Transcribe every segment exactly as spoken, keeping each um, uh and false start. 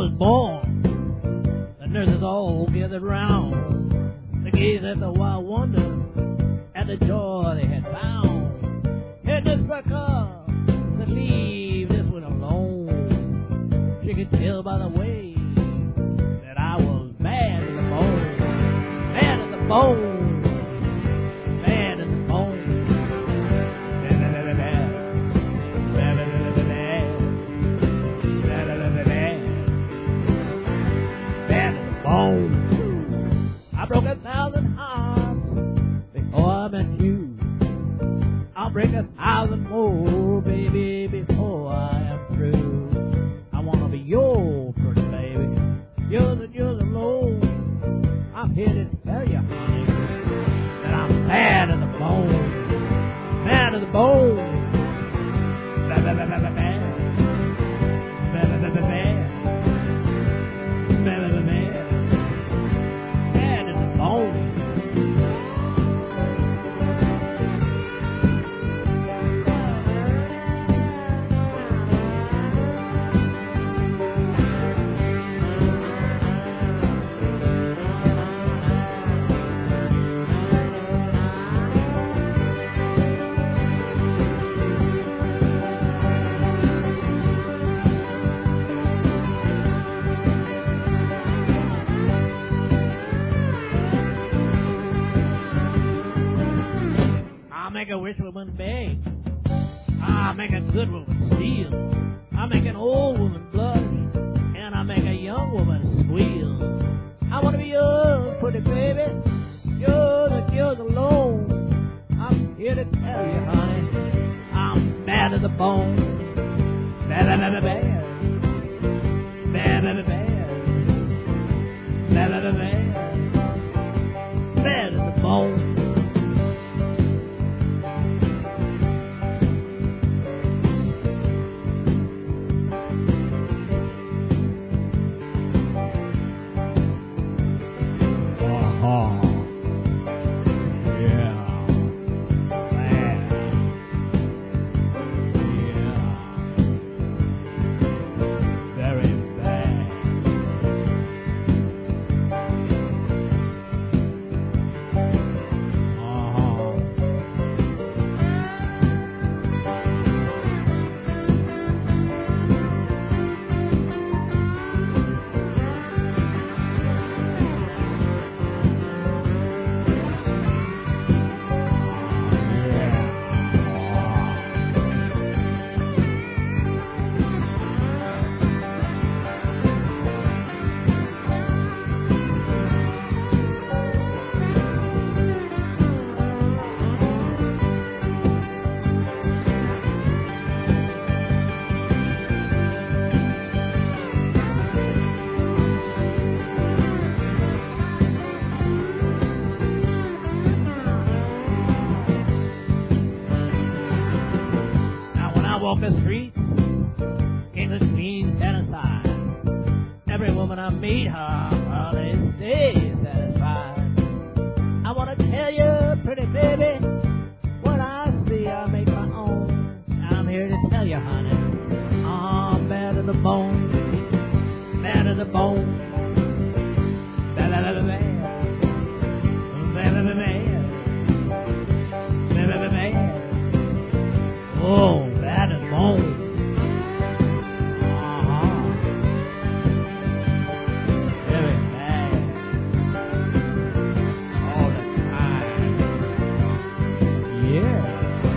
was born, the nurses all gathered round. They gazed at the wild wonder, at the joy they had found. And this Rebecca said, leave this one alone. She could tell by the way that I was bad to the bone, bad to the bone. I broke a thousand hearts before I met you. I'll break a thousand more, baby, before I am through. I want to be your pretty baby, yours and yours alone. I'm here to tell you, honey, that I'm bad to the bone, bad to the bone. Bad, bad, bad, bad, bad, bad. Bad, bad, bad, bad, bad. Bad, bad, bad, bad. Make a rich woman beg. I make a good woman steal. I make an old woman blush, and I make a young woman squeal. I want to be yours, pretty baby, yours and yours alone. I'm here to tell you, honey, I'm bad to the bone. Bad, bad, bad, bad. Bad, bad, bad, bad. Bad, bad, bad, bad. Bad to the bone. Walk the streets, English queens stand aside. Every woman I meet, her, well, they stay satisfied. I want to tell you, pretty baby, what I see, I make my own. I'm here to tell you, honey, I'm bad to the bone, bad to the bone, bad, bad, bad, bad, bad, bad, bad, bad, bad, bad. Oh. Bad and bone. Uh-huh. Very bad. All the time. Yeah.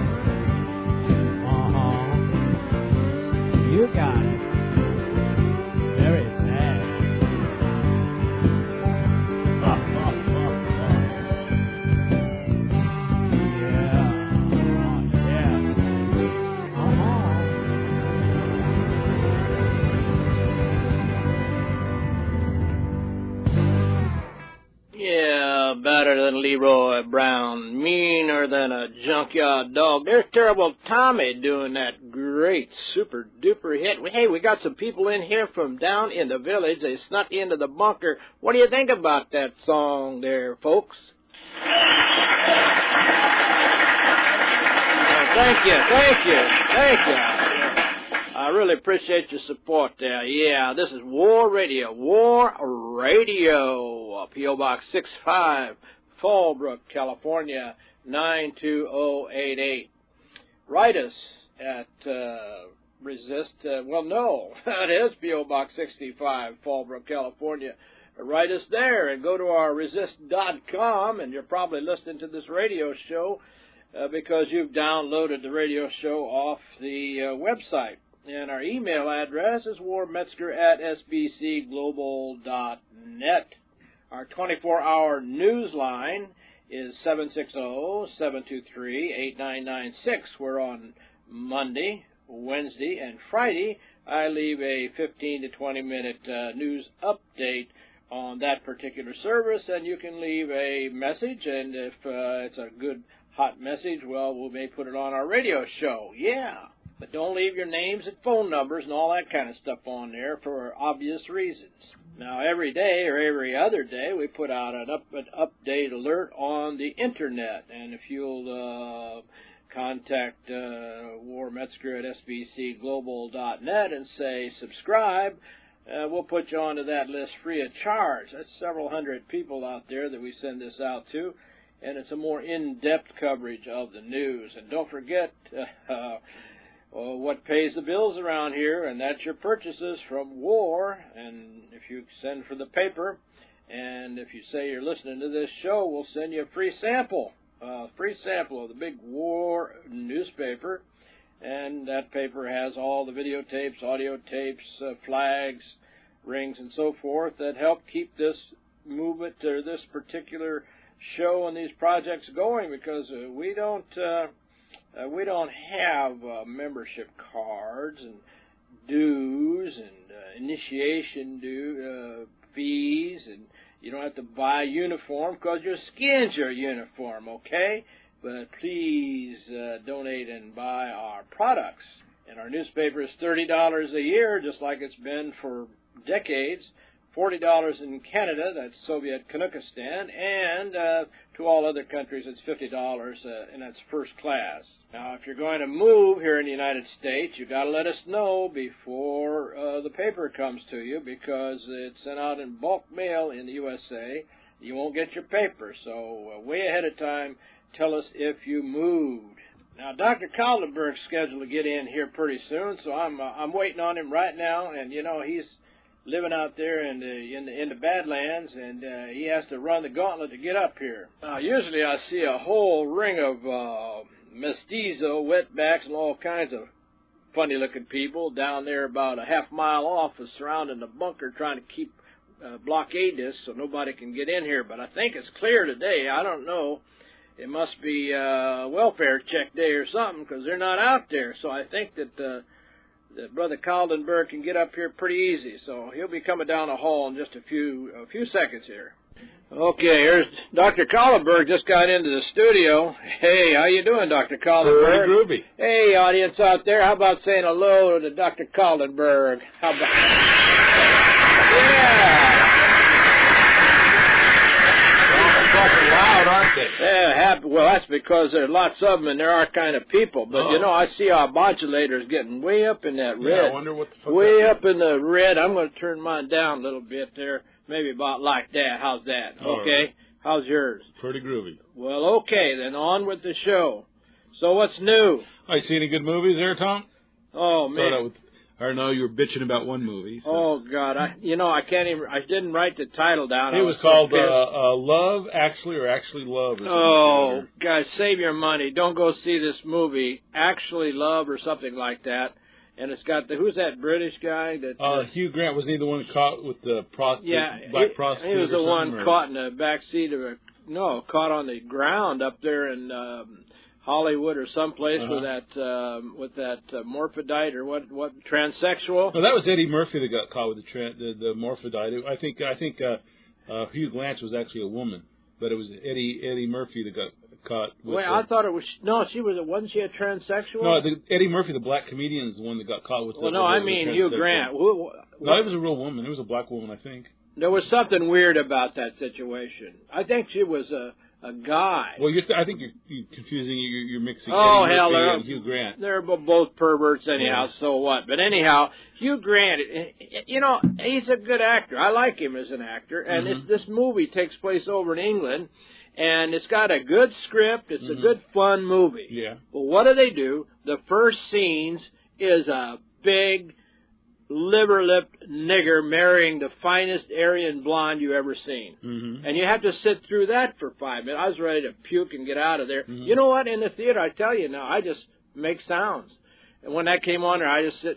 Uh-huh. You got it. Very bad. Uh, uh, uh, uh. Yeah. Uh, yeah. Yeah, better than Leroy Brown, meaner than a junkyard dog. There's Terrible Tommy doing that great super duper hit. Hey, we got some people in here from down in the village. They snuck into the bunker. What do you think about that song there, folks? Oh, thank you, thank you, thank you. I really appreciate your support there. Yeah, this is War Radio. War Radio. P O. Box six five, Fallbrook, California, nine two zero eight eight. Write us at uh, Resist. Uh, well, no, it is P O. Box sixty-five, Fallbrook, California. Write us there and go to our resist dot com, and you're probably listening to this radio show uh, because you've downloaded the radio show off the uh, website. And our email address is warmetzger at s b c global dot net. Our twenty-four hour news line is seven six zero, seven two three, eight nine nine six. We're on Monday, Wednesday, and Friday. I leave a fifteen to twenty minute uh, news update on that particular service, and you can leave a message, and if uh, it's a good, hot message, well, we may put it on our radio show. Yeah, but don't leave your names and phone numbers and all that kind of stuff on there for obvious reasons. Now, every day or every other day, we put out an, up, an update alert on the Internet, and if you'll uh, contact uh, War Metzger at s b c global dot net and say subscribe, Uh, we'll put you onto that list free of charge. That's several hundred people out there that we send this out to, and it's a more in-depth coverage of the news. And don't forget uh, uh, what pays the bills around here, and that's your purchases from War. And if you send for the paper, and if you say you're listening to this show, we'll send you a free sample, a free sample of the big War newspaper. And that paper has all the videotapes, audio tapes, uh, flags, rings, and so forth that help keep this movement or this particular show and these projects going, because uh, we don't uh, uh, we don't have uh, membership cards and dues and uh, initiation due uh, fees, and you don't have to buy a uniform because your skin's your uniform, okay? But please uh, donate and buy our products. And our newspaper is thirty dollars a year, just like it's been for decades. forty dollars in Canada, that's Soviet Kanukistan, and uh, to all other countries it's fifty dollars, uh, and that's first class. Now, if you're going to move here in the United States, you've got to let us know before uh, the paper comes to you, because it's sent out in bulk mail in the U S A. You won't get your paper, so uh, way ahead of time, tell us if you moved. Now, Doctor Kaltenberg's scheduled to get in here pretty soon, so I'm uh, I'm waiting on him right now. And you know, he's living out there in the in the in the Badlands, and uh, he has to run the gauntlet to get up here. Now, usually I see a whole ring of uh, mestizo, wetbacks, and all kinds of funny-looking people down there about a half mile off, is surrounding the bunker, trying to keep uh, blockade this so nobody can get in here. But I think it's clear today. I don't know. It must be uh, welfare check day or something, because they're not out there. So I think that, uh, that Brother Kaldenberg can get up here pretty easy. So he'll be coming down the hall in just a few a few seconds here. Okay, here's Doctor Kaldenberg. Just got into the studio. Hey, how you doing, Doctor Kaldenberg? Pretty groovy. Hey, audience out there, how about saying hello to Doctor Kaldenberg? How about? Yeah. Loud, aren't they? Yeah, happy. Well, that's because there are lots of them, and there are kind of people. But, oh. you know, I see our modulators getting way up in that red. Yeah, I wonder what the fuck Way up in the red. I'm going to turn mine down a little bit there, maybe about like that. How's that? All okay. Right. How's yours? Pretty groovy. Well, okay, then on with the show. So what's new? I see any good movies there, Tom? Oh, man. I know you were bitching about one movie. So. Oh, God. I, you know, I can't even, I didn't write the title down. It I was, was called so uh, uh, Love, Actually, or Actually Love. Or oh, guys, save your money. Don't go see this movie, Actually Love, or something like that. And it's got the, who's that British guy? That uh, uh, Hugh Grant, wasn't he the one caught with the prost- yeah, black he, prostitute? He was or the one or? caught in the back seat of a, no, caught on the ground up there in um, Hollywood or someplace uh-huh. with that um, with that uh, morphodite or what what transsexual. No, that was Eddie Murphy that got caught with the tra- the, the morphodite. I think I think uh, uh, Hugh Grant was actually a woman, but it was Eddie Eddie Murphy that got caught. With Wait, the, I thought it was no. She was wasn't she a transsexual? No, the, Eddie Murphy, the black comedian, is the one that got caught with. The, well, no, the, I the mean Hugh Grant. Who, no, it was a real woman. It was a black woman, I think. There was something weird about that situation. I think she was a a guy. Well, you're th- I think you're, you're confusing. You're, you're mixing Oh, Eddie hell, Murphy they're- and Hugh Grant. They're bo- both perverts anyhow, Yeah. so what? But anyhow, Hugh Grant, you know, he's a good actor. I like him as an actor. And Mhm. it's, this movie takes place over in England, and it's got a good script. It's Mhm. a good, fun movie. Yeah. Well, what do they do? The first scenes is a big, liver-lipped nigger marrying the finest Aryan blonde you ever seen. Mm-hmm. And you have to sit through that for five minutes. I was ready to puke and get out of there. Mhm. You know what? In the theater, I tell you now, I just make sounds. And when that came on there, I just sit,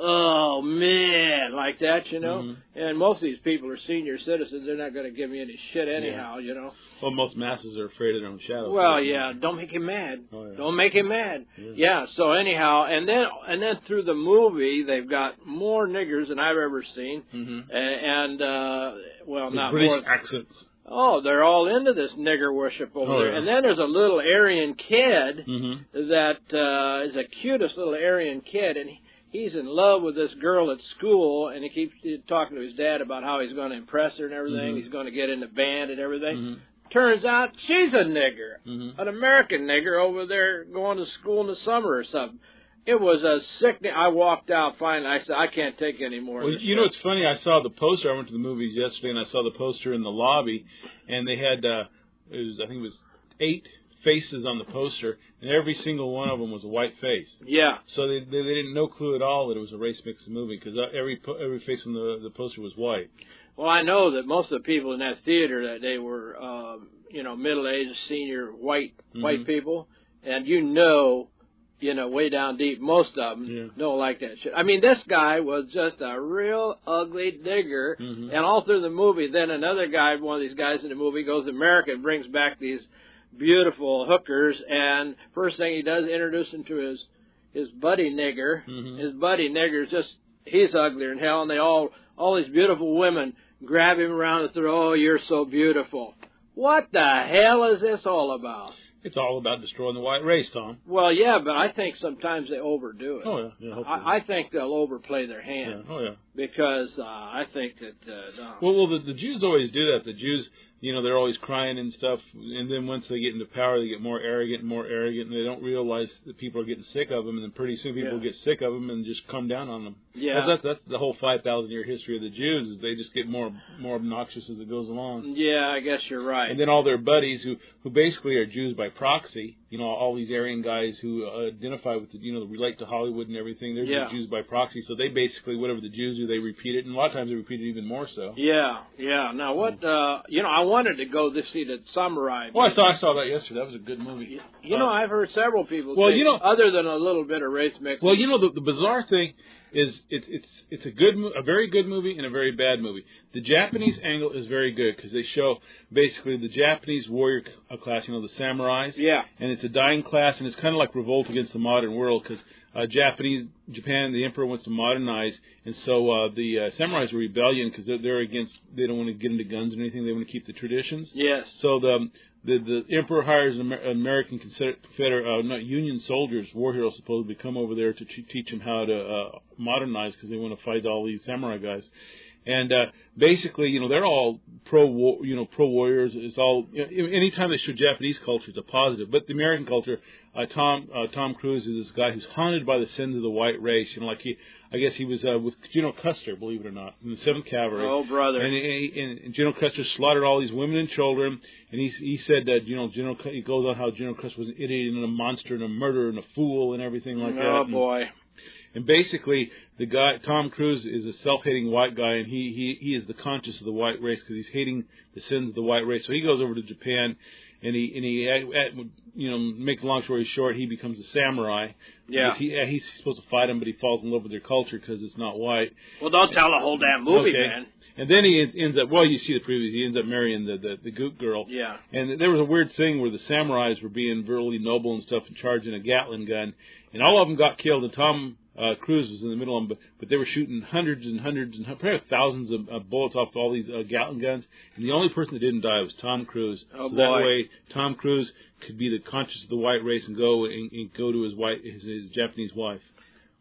oh, man, like that, you know. Mhm. And most of these people are senior citizens. They're not going to give me any shit anyhow, you know. Well, most masses are afraid of their own shadow. Well, so- yeah, don't make him mad. Oh, yeah. Don't make him mad. Yeah. Yeah, so anyhow, and then and then through the movie, they've got more niggers than I've ever seen. Mhm. A- And, uh, well, With not British more. accents. Oh, they're all into this nigger worship over Oh, there. yeah. And then there's a little Aryan kid Mm-hmm. that uh, is the cutest little Aryan kid, and he, he's in love with this girl at school, and he keeps talking to his dad about how he's going to impress her and everything. Mhm. He's going to get in the band and everything. Mhm. Turns out she's a nigger, Mhm. an American nigger over there going to school in the summer or something. It was a sickening. I walked out finally. I said, I can't take any more Well, of this you know, shit. it's funny. I saw the poster. I went to the movies yesterday, and I saw the poster in the lobby, and they had, uh, it was, I think it was eight faces on the poster, and every single one of them was a white face. Yeah. So they they, they didn't no clue at all that it was a race mixed movie because every po- every face on the the poster was white. Well, I know that most of the people in that theater, that they were, um, you know, middle-aged, senior, white, Mhm. white people, and you know, you know, way down deep, most of them Yeah. don't like that shit. I mean, this guy was just a real ugly digger, Mhm. and all through the movie, then another guy, one of these guys in the movie, goes to America and brings back these beautiful hookers, and first thing he does, introduce them to his his buddy nigger. Mhm. His buddy nigger's just, he's uglier than hell, and they all, all these beautiful women grab him around and say, oh, you're so beautiful. What the hell is this all about? It's all about destroying the white race, Tom. Well, yeah, but I think sometimes they overdo it. Oh yeah, yeah. Hopefully. I, I think they'll overplay their yeah. hand Oh yeah. because uh, I think that, uh, no. Well, well, the, the Jews always do that. The Jews, you know, they're always crying and stuff, and then once they get into power, they get more arrogant and more arrogant, and they don't realize that people are getting sick of them, and then pretty soon people Yeah. get sick of them and just come down on them. Yeah. That's, that's the whole five thousand year history of the Jews, is they just get more more obnoxious as it goes along. Yeah, I guess you're right. And then all their buddies, who who basically are Jews by proxy, you know, all these Aryan guys who uh, identify with, the, you know, relate to Hollywood and everything, they're Yeah. Jews by proxy, so they basically, whatever the Jews do, they repeat it, and a lot of times they repeat it even more so. Yeah, yeah. Now, what, uh, you know, I wanted to go to see the Samurai. Well, I saw I saw that yesterday. That was a good movie. You know, Uh, I've heard several people well, say, you know- other than a little bit of race mixing. Well, you know, the, the bizarre thing is it's it's it's a good, mo- a very good movie and a very bad movie. The Japanese angle is very good because they show basically the Japanese warrior c- class, you know, the samurais. Yeah. And it's a dying class, and it's kind of like revolt against the modern world because uh, Japanese Japan, the emperor wants to modernize, and so uh, the uh, samurais are rebellion because they're, they're against. They don't want to get into guns or anything. They want to keep the traditions. Yes. So the the, the emperor hires an Amer- American Confederate, uh, not Union soldiers, war heroes, supposedly come over there to t- teach them how to uh, modernize because they want to fight all these samurai guys. And uh, basically, you know, they're all pro, war, you know, pro warriors. It's all, you know, anytime they show Japanese culture, it's a positive. But the American culture, uh, Tom uh, Tom Cruise is this guy who's haunted by the sins of the white race. You know, like he, I guess he was uh, with General Custer, believe it or not, in the Seventh Cavalry. Oh, brother. And, and, and General Custer slaughtered all these women and children. And he he said that, you know, General he goes on how General Custer was an idiot and a monster and a murderer and a fool and everything like that. Oh, And, boy. and basically, the guy Tom Cruise is a self-hating white guy, and he he he is the conscious of the white race because he's hating the sins of the white race. So he goes over to Japan, and he and he at, at, you know, make a long story short, he becomes a samurai. Yeah. Because He he's supposed to fight him, but he falls in love with their culture because it's not white. Well, don't tell the whole damn movie, Okay. man. And then he ends- ends up, well, you see the previews, he ends up marrying the, the, the goot girl. Yeah. And there was a weird thing where the samurais were being really noble and stuff and charging a Gatling gun. And all of them got killed, and Tom uh, Cruise was in the middle of them, but, but they were shooting hundreds and hundreds and probably thousands of uh, bullets off all these uh, Gatling guns. And the only person that didn't die was Tom Cruise. Oh, so boy. that way, Tom Cruise could be the conscious of the white race and go and, and go to his white his, his Japanese wife.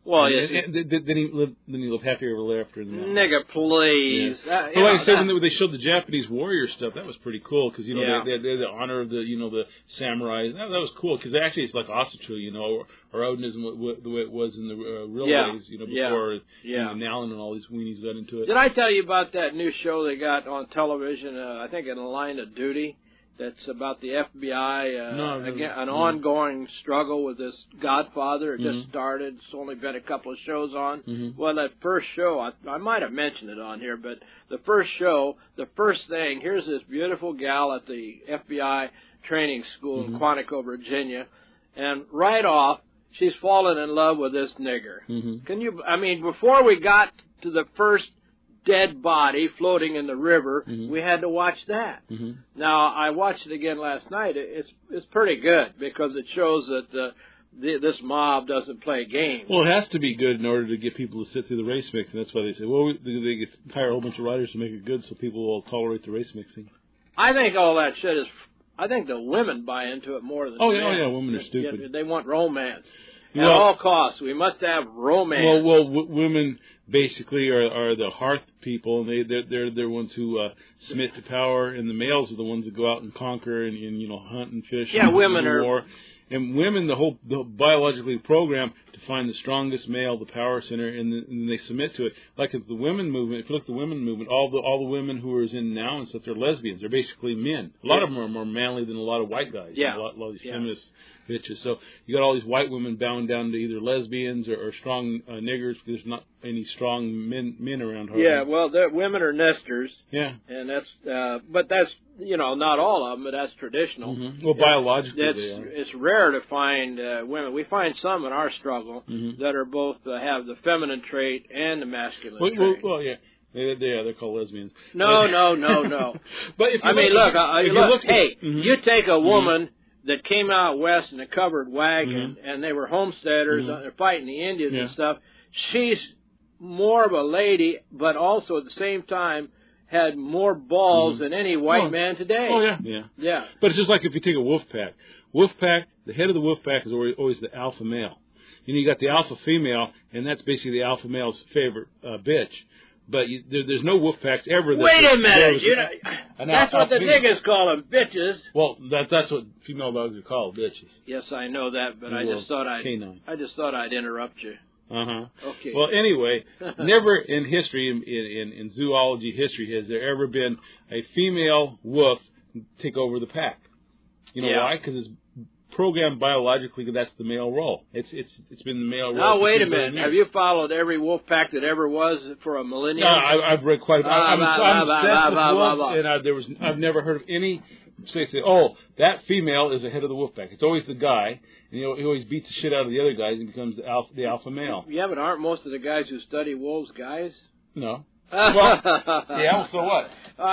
Well, and, yes. And, and, then he lived. Then he lived happy ever after. In the Nigga, please. Yeah. Uh, well, like know, I said, that, when they showed the Japanese warrior stuff, that was pretty cool because you know yeah. they, they, they had the honor of the you know the samurai. That, that was cool because actually it's like Asatru, you know, or, or Odinism the way it was in the uh, real yeah. days, you know, before yeah. yeah. you know, Nalin and all these weenies got into it. Did I tell you about that new show they got on television? Uh, I think in Line of Duty. That's about the F B I, uh, no, no, again, an no. ongoing struggle with this Godfather. It mm-hmm. just started. It's only been a couple of shows on. Mm-hmm. Well, that first show, I, I might have mentioned it on here, but the first show, the first thing, here's this beautiful gal at the F B I training school mm-hmm. in Quantico, Virginia, and right off, she's fallen in love with this nigger. Mm-hmm. Can you, I mean, before we got to the first dead body floating in the river, mm-hmm. we had to watch that. Mm-hmm. Now, I watched it again last night. It's it's pretty good because it shows that uh, the, this mob doesn't play games. Well, it has to be good in order to get people to sit through the race mix, and that's why they say, well, they get hire a whole bunch of riders to make it good so people will tolerate the race mixing. I think all that shit is, I think the women buy into it more than oh, men. yeah, oh, yeah, women are stupid. Yeah, they want romance. At well, all costs, we must have romance. Well, well, w- women basically are, are the hearth people, and they they're they're, they're ones who uh, submit to power, and the males are the ones that go out and conquer and, and you know hunt and fish. Yeah, and women do are. War. And women, the whole the biologically programmed to find the strongest male, the power center, and, the, and they submit to it. Like the women movement, if you look at the women movement, all the all the women who are in now and stuff, they're lesbians. They're basically men. A lot yeah. of them are more manly than a lot of white guys. Yeah. A lot, a lot of these yeah. feminist bitches. So you got all these white women bound down to either lesbians or, or strong uh, niggers because there's not any strong men men around her. Yeah, well, the women are nesters. Yeah. And that's, uh, but that's, you know, not all of them, but that's traditional. Mm-hmm. Well, biologically it's, they are. It's rare to find uh, women. We find some in our struggle mm-hmm. that are both uh, have the feminine trait and the masculine well, trait. Well, well, yeah. They, they, yeah, they're called lesbians. No, but, no, no, no. But if you I look, mean, look, uh, if you look, look hey, at, mm-hmm. you take a woman mm-hmm. that came out west in a covered wagon, mm-hmm. and they were homesteaders, mm-hmm. they're fighting the Indians yeah. and stuff. She's more of a lady, but also at the same time had more balls mm-hmm. than any white oh. man today. Oh, yeah. Yeah. Yeah. But it's just like if you take a wolf pack. Wolf pack, the head of the wolf pack is always, always the alpha male. You know, you got the alpha female, and that's basically the alpha male's favorite uh, bitch. But you, there, there's no wolf packs ever. That Wait a minute, you know, an that's al- what the female. niggas call them, bitches. Well, that that's what female dogs are called, bitches. Yes, I know that, but In I the just thought I'd, canine. I just thought I'd interrupt you. Uh huh. Okay. Well, anyway, never in history, in, in in zoology history, has there ever been a female wolf take over the pack. You know yeah. why? Because it's programmed biologically that that's the male role. It's it's it's been the male role. Now wait a minute. minute. Have you followed every wolf pack that ever was for a millennium? No, I, I've read quite a bit. Bah, I'm, bah, I'm bah, obsessed bah, with bah, wolves, bah, bah. and I, there was I've never heard of any say say, oh, that female is the head of the wolf pack. It's always the guy, and you know, he always beats the shit out of the other guys and becomes the alpha the alpha male. Yeah, but aren't most of the guys who study wolves guys? No. Well, yeah, so what?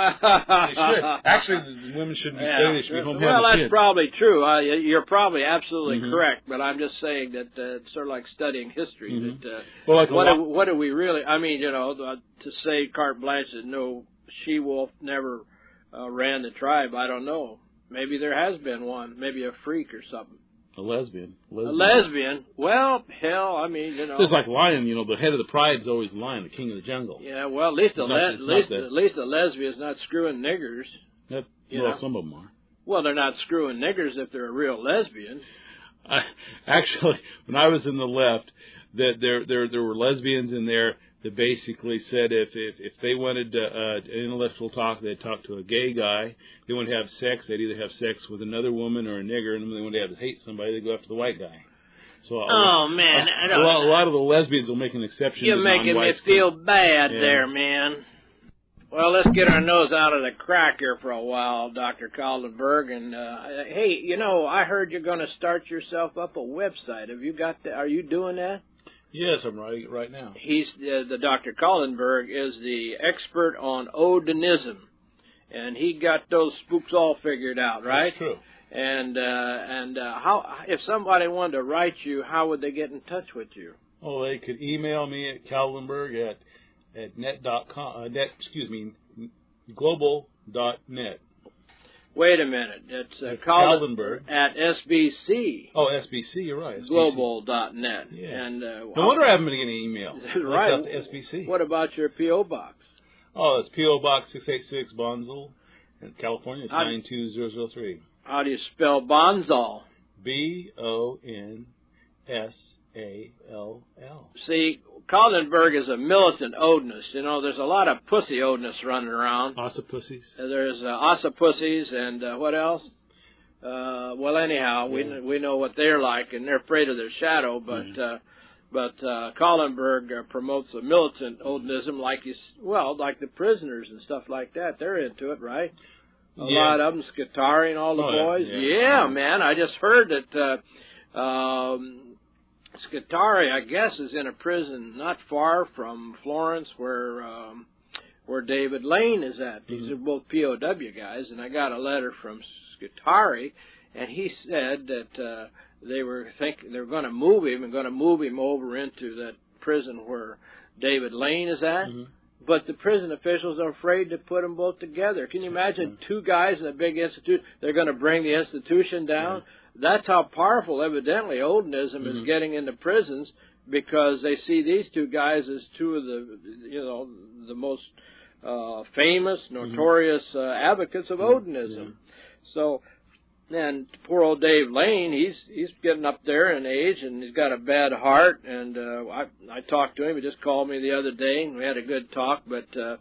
They should. Actually, the women shouldn't be yeah. studying. They should be home Well, having that's kids. probably true. Uh, you're probably absolutely mm-hmm. correct, but I'm just saying that uh, it's sort of like studying history. Mm-hmm. That uh, well, like what, lot- do, what do we really? I mean, you know, uh, to say carte blanche that no she-wolf never uh, ran the tribe, I don't know. Maybe there has been one. Maybe a freak or something. A lesbian. lesbian. A lesbian? Well, hell, I mean, you know. Just like lion, you know, the head of the pride is always the lion, the king of the jungle. Yeah, well, at least a It's le- not- at it's not least that. at least a lesbian's not screwing niggers. That, You well, know. some of them are. Well, they're not screwing niggers if they're a real lesbian. I, actually, when I was in the left, that there there there were lesbians in there that basically said if if, if they wanted uh, uh, intellectual talk, they'd talk to a gay guy. They wanted to have sex, they'd either have sex with another woman or a nigger, and when they wanted to have hate somebody, they'd go after the white guy. So a, Oh man, I a, don't, a, lot, a lot of the lesbians will make an exception. you're to making me non-whites. feel bad Yeah. there, man. Well, let's get our nose out of the crack here for a while, Doctor Kaldenberg. And uh, hey, you know, I heard you're going to start yourself up a website. Have you got? The, are you doing that? Yes, I'm writing it right now. He's uh, the Doctor Kaldenberg is the expert on Odinism, and he got those spooks all figured out, right? That's true. And uh, and uh, how if somebody wanted to write you, how would they get in touch with you? Oh, they could email me at Kaldenberg at at net dot com. Uh, net, excuse me, global dot net. Wait a minute. It's uh, Kaldenberg at S B C. Oh, S B C, you're right. S B C. Global dot net. Yes. And, uh, no wonder I haven't been getting any emails. Right. About the S B C. What about your P O box? Oh, it's P O Box six eight six, Bonsall, in California. It's How, nine two zero zero three. How do you spell Bonsall? B O N S A L L. See, Kaldenberg is a militant Odinist. You know, there's a lot of pussy Odinists running around. Octopussies. Uh, there's uh, Octopussies and uh, what else? Uh, well, anyhow, yeah. we we know what they're like, and they're afraid of their shadow. But yeah. uh, but uh, Kaldenberg uh, promotes a militant Odinism, like you, well, like the prisoners and stuff like that. They're into it, right? A yeah. lot of them, Scutari and all the oh, boys. Yeah, yeah, yeah. man, I just heard that. Uh, um, Scutari, I guess, is in a prison not far from Florence, where um, where David Lane is at. These mm-hmm. are both P O W guys, and I got a letter from Scutari, and he said that uh, they were thinking they were going to move him and going to move him over into that prison where David Lane is at. Mm-hmm. But the prison officials are afraid to put them both together. Can you imagine mm-hmm. two guys in a big institute? They're going to bring the institution down. Mm-hmm. That's how powerful, evidently, Odinism mm-hmm. is getting into prisons, because they see these two guys as two of the, you know, the most uh, famous, notorious uh, advocates of mm-hmm. Odinism. Yeah. So, and poor old Dave Lane, he's he's getting up there in age, and he's got a bad heart. And uh, I I talked to him. He just called me the other day, and we had a good talk. But uh,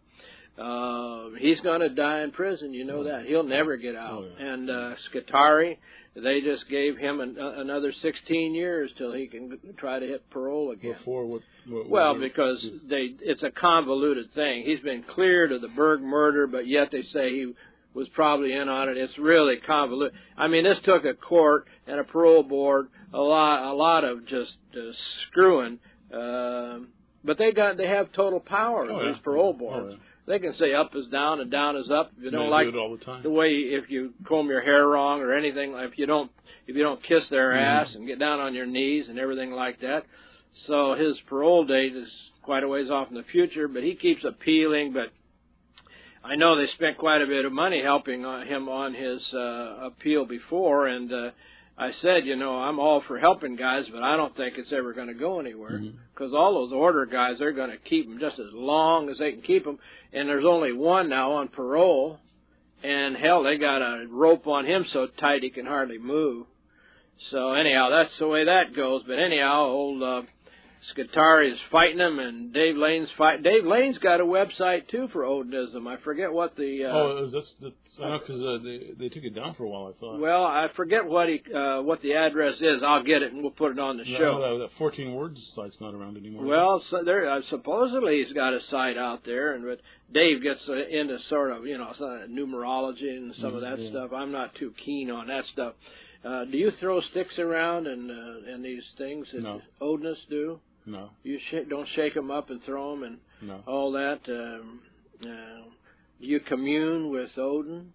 uh, he's going to die in prison. You know that. He'll never get out. Oh, yeah. And uh, Scutari, they just gave him an, uh, another sixteen years till he can try to hit parole again. Before what? what well, what, because they it's a convoluted thing. He's been cleared of the Berg murder, but yet they say he was probably in on it. It's really convoluted. I mean, this took a court and a parole board a lot, a lot of just uh, screwing. Uh, but they got, they have total power. Oh, these yeah. parole boards. Oh, yeah. They can say up is down and down is up. If you don't they like do it all the, time. the way, if you comb your hair wrong or anything, if you don't, if you don't kiss their mm-hmm. ass and get down on your knees and everything like that. So his parole date is quite a ways off in the future. But he keeps appealing. But I know they spent quite a bit of money helping him on his uh, appeal before, and uh, I said, you know, I'm all for helping guys, but I don't think it's ever going to go anywhere, because mm-hmm. all those order guys, they're going to keep them just as long as they can keep them, and there's only one now on parole, and hell, they got a rope on him so tight he can hardly move. So anyhow, that's the way that goes. But anyhow, old uh, Scutari is fighting him, and Dave Lane's fight. Dave Lane's got a website too for Odinism. I forget what the. Uh, oh, is this? The, I know because uh, they they took it down for a while. I thought. Well, I forget what he uh, what the address is. I'll get it and we'll put it on the no, show. No, that fourteen words site's not around anymore. Well, so there uh, supposedly he's got a site out there, and but Dave gets uh, into sort of you know some numerology and some mm-hmm, of that yeah. stuff. I'm not too keen on that stuff. Uh, do you throw sticks around and uh, and these things that no. Odinists do? No. You sh- don't shake them up and throw them and no. all that. Um, uh, you commune with Odin?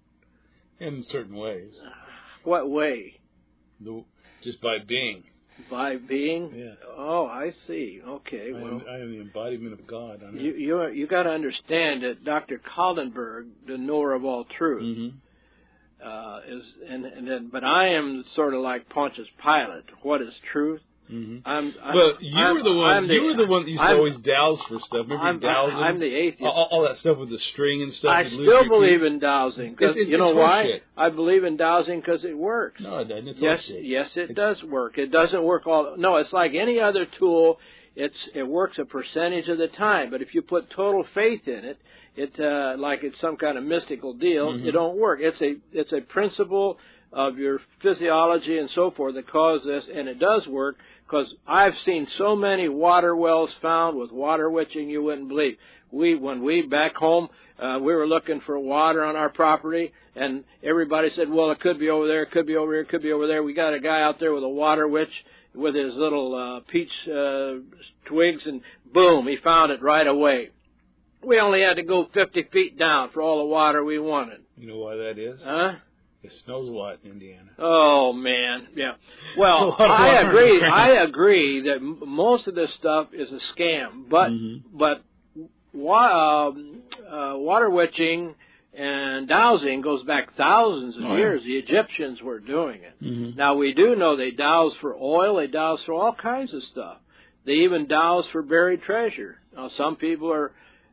In certain ways. What way? The, just by being. By being? Yes. Oh, I see. Okay. I well, am, I am the embodiment of God. On you you you got to understand that Doctor Kaldenberg, the knower of all truth, mm-hmm. uh, is and and then, but I am sort of like Pontius Pilate. What is truth? Mm-hmm. I'm, I'm, well, you I'm, were the one. the, you were the one that used to I'm, always dowse for stuff. Remember I'm, dowsing? I'm the atheist. All, all that stuff with the string and stuff. I still believe in dowsing. Cause, it, it, you know why? Shit. I believe in dowsing because it works. No, it doesn't. It's yes, shit. yes, it it's, does work. It doesn't work all. No, it's like any other tool. It's it works a percentage of the time. But if you put total faith in it, it uh, like it's some kind of mystical deal. Mm-hmm. It don't work. It's a it's a principle of your physiology and so forth that causes this, and it does work. Because I've seen so many water wells found with water witching you wouldn't believe. We, when we back home, uh, we were looking for water on our property, and everybody said, well, it could be over there, it could be over here, it could be over there. We got a guy out there with a water witch with his little uh, peach uh, twigs, and boom, he found it right away. We only had to go fifty feet down for all the water we wanted. You know why that is? Huh? It snows a lot in Indiana. Oh, man, yeah. Well, I agree. I agree that m- most of this stuff is a scam, but mm-hmm. but wa- um, uh, water witching And dowsing goes back thousands of oh, years. Yeah. The Egyptians were doing it. Mm-hmm. Now, we do know they douse for oil. They douse for all kinds of stuff. They even douse for buried treasure. Now, some people are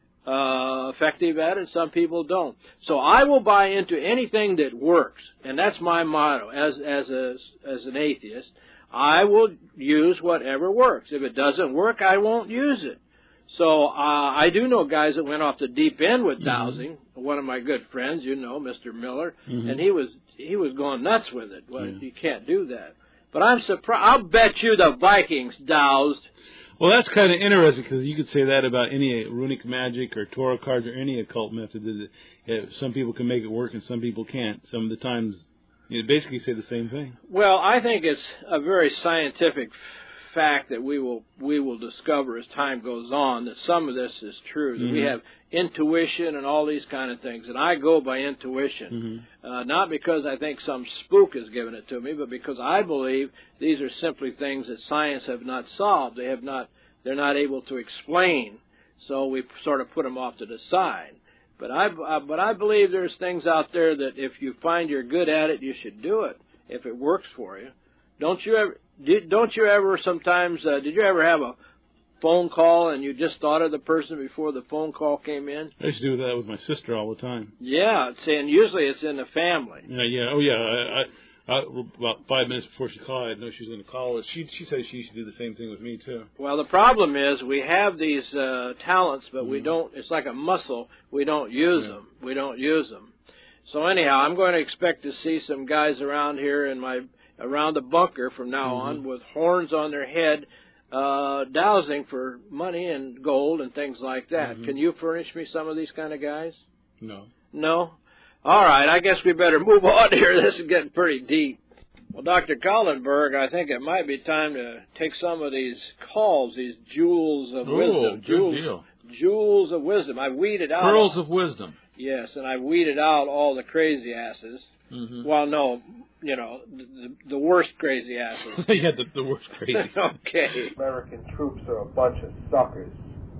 uh, effective at it. Some people don't. So I will buy into anything that works. And that's my motto as, as, a, as an atheist. I will use whatever works. If it doesn't work, I won't use it. So uh, I do know guys that went off the deep end with dowsing. Mm-hmm. One of my good friends, you know, Mister Miller, mm-hmm. and he was he was going nuts with it. Well, yeah. You can't do that. But I'm surprised. I'll bet you the Vikings dowsed. Well, that's kind of interesting because you could say that about any runic magic or Torah cards or any occult method. That it, some people can make it work and some people can't. Some of the times, you basically say the same thing. Well, I think it's a very scientific fact that we will we will discover as time goes on that some of this is true, that mm-hmm. we have intuition and all these kind of things, and I go by intuition, mm-hmm. uh, not because I think some spook has given it to me, but because I believe these are simply things that science have not solved. They have not, they're not able to explain, so we sort of put them off to the side. But I, uh, but I believe there's things out there that if you find you're good at it, you should do it if it works for you. Don't you ever? Did, don't you ever sometimes, uh, did you ever have a phone call and you just thought of the person before the phone call came in? I used to do that with my sister all the time. Yeah, see, and usually it's in the family. Yeah, yeah, oh yeah. I, I, I, about five minutes before she called, I didn't know she was going to call. She, she said she should do the same thing with me, too. Well, the problem is we have these uh, talents, but mm-hmm. we don't, it's like a muscle. We don't use yeah. them. We don't use them. So anyhow, I'm going to expect to see some guys around here in my around the bunker from now mm-hmm. on with horns on their head, uh, dowsing for money and gold and things like that. Mm-hmm. Can you furnish me some of these kind of guys? No. No? All right, I guess we better move on here. This is getting pretty deep. Well, Doctor Kallenberg, I think it might be time to take some of these calls, these jewels of Ooh, wisdom. Good jewels, deal. Jewels of wisdom. I weeded out. Pearls of wisdom. Yes, and I weeded out all the crazy asses. Mm-hmm. Well, no, you know, the, the worst crazy asses. Yeah, the, the worst crazy. Okay. American troops are a bunch of suckers.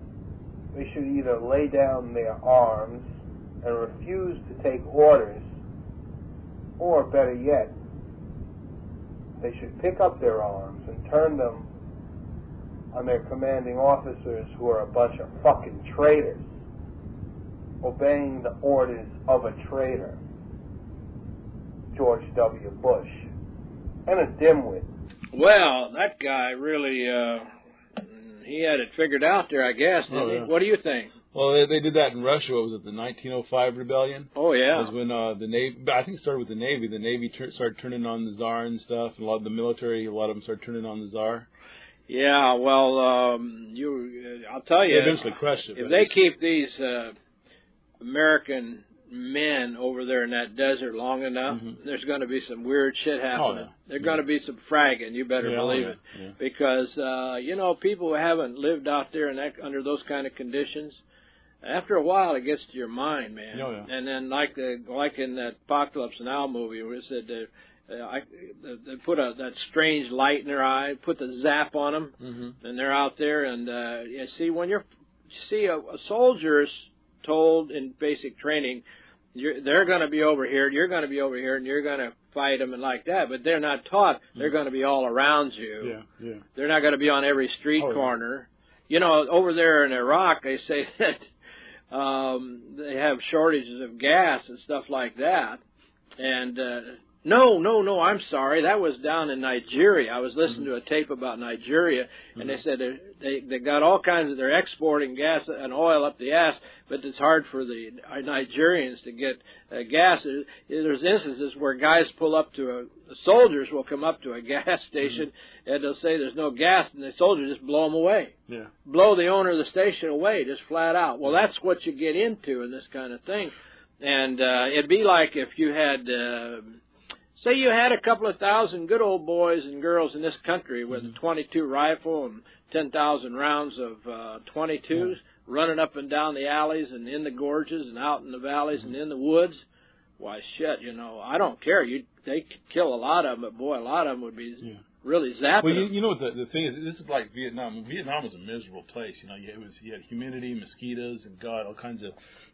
They should either lay down their arms and refuse to take orders, or better yet, they should pick up their arms and turn them on their commanding officers who are a bunch of fucking traitors, obeying the orders of a traitor. George W. Bush, and a dimwit. Well, that guy really, uh, he had it figured out there, I guess, didn't oh, yeah. he? What do you think? Well, they, they did that in Russia. What was it, the nineteen oh five rebellion? Oh, yeah. It was when uh, the Navy, I think it started with the Navy. The Navy tur- started turning on the Tsar and stuff, and a lot of the military, a lot of them started turning on the Tsar. Yeah, well, um, you, uh, I'll tell you. They eventually crushed it. If they keep these uh, American men over there in that desert long enough, mm-hmm. there's going to be some weird shit happening. Oh, yeah. There's yeah. going to be some fragging, you better yeah, believe yeah, it. Yeah. Because, uh, you know, people who haven't lived out there in that, under those kind of conditions, after a while it gets to your mind, man. Oh, yeah. And then like the like in that Apocalypse Now movie where it said uh, uh, I, they put a, that strange light in their eye, put the zap on them, mm-hmm. and they're out there. And uh, you see, when you're, see, a, a soldier's told in basic training, You're, they're going to be over here, you're going to be over here, and you're going to fight them and like that. But they're not taught they're going to be all around you. Yeah, yeah. They're not going to be on every street oh, corner. Yeah. You know, over there in Iraq, they say that um, they have shortages of gas and stuff like that. And uh, no, no, no, I'm sorry. That was down in Nigeria. I was listening mm-hmm. to a tape about Nigeria, and mm-hmm. they said they they got all kinds of, they're exporting gas and oil up the ass, but it's hard for the Nigerians to get uh, gas. There's instances where guys pull up to a, the soldiers will come up to a gas station, mm-hmm. and they'll say there's no gas, and the soldiers just blow them away. Yeah. Blow the owner of the station away, just flat out. Well, that's what you get into in this kind of thing. And uh, it'd be like if you had... Uh, Say you had a couple of thousand good old boys and girls in this country with mm-hmm. a twenty-two rifle and ten thousand rounds of uh, twenty-twos mm-hmm. running up and down the alleys and in the gorges and out in the valleys mm-hmm. and in the woods. Why, shit, you know, I don't care. You They could kill a lot of them, but, boy, a lot of them would be yeah. really zapping Well, you, them. you know what the, the thing is? This is like Vietnam. Vietnam was a miserable place. You know, it was, you had humidity, mosquitoes, and, God, all kinds of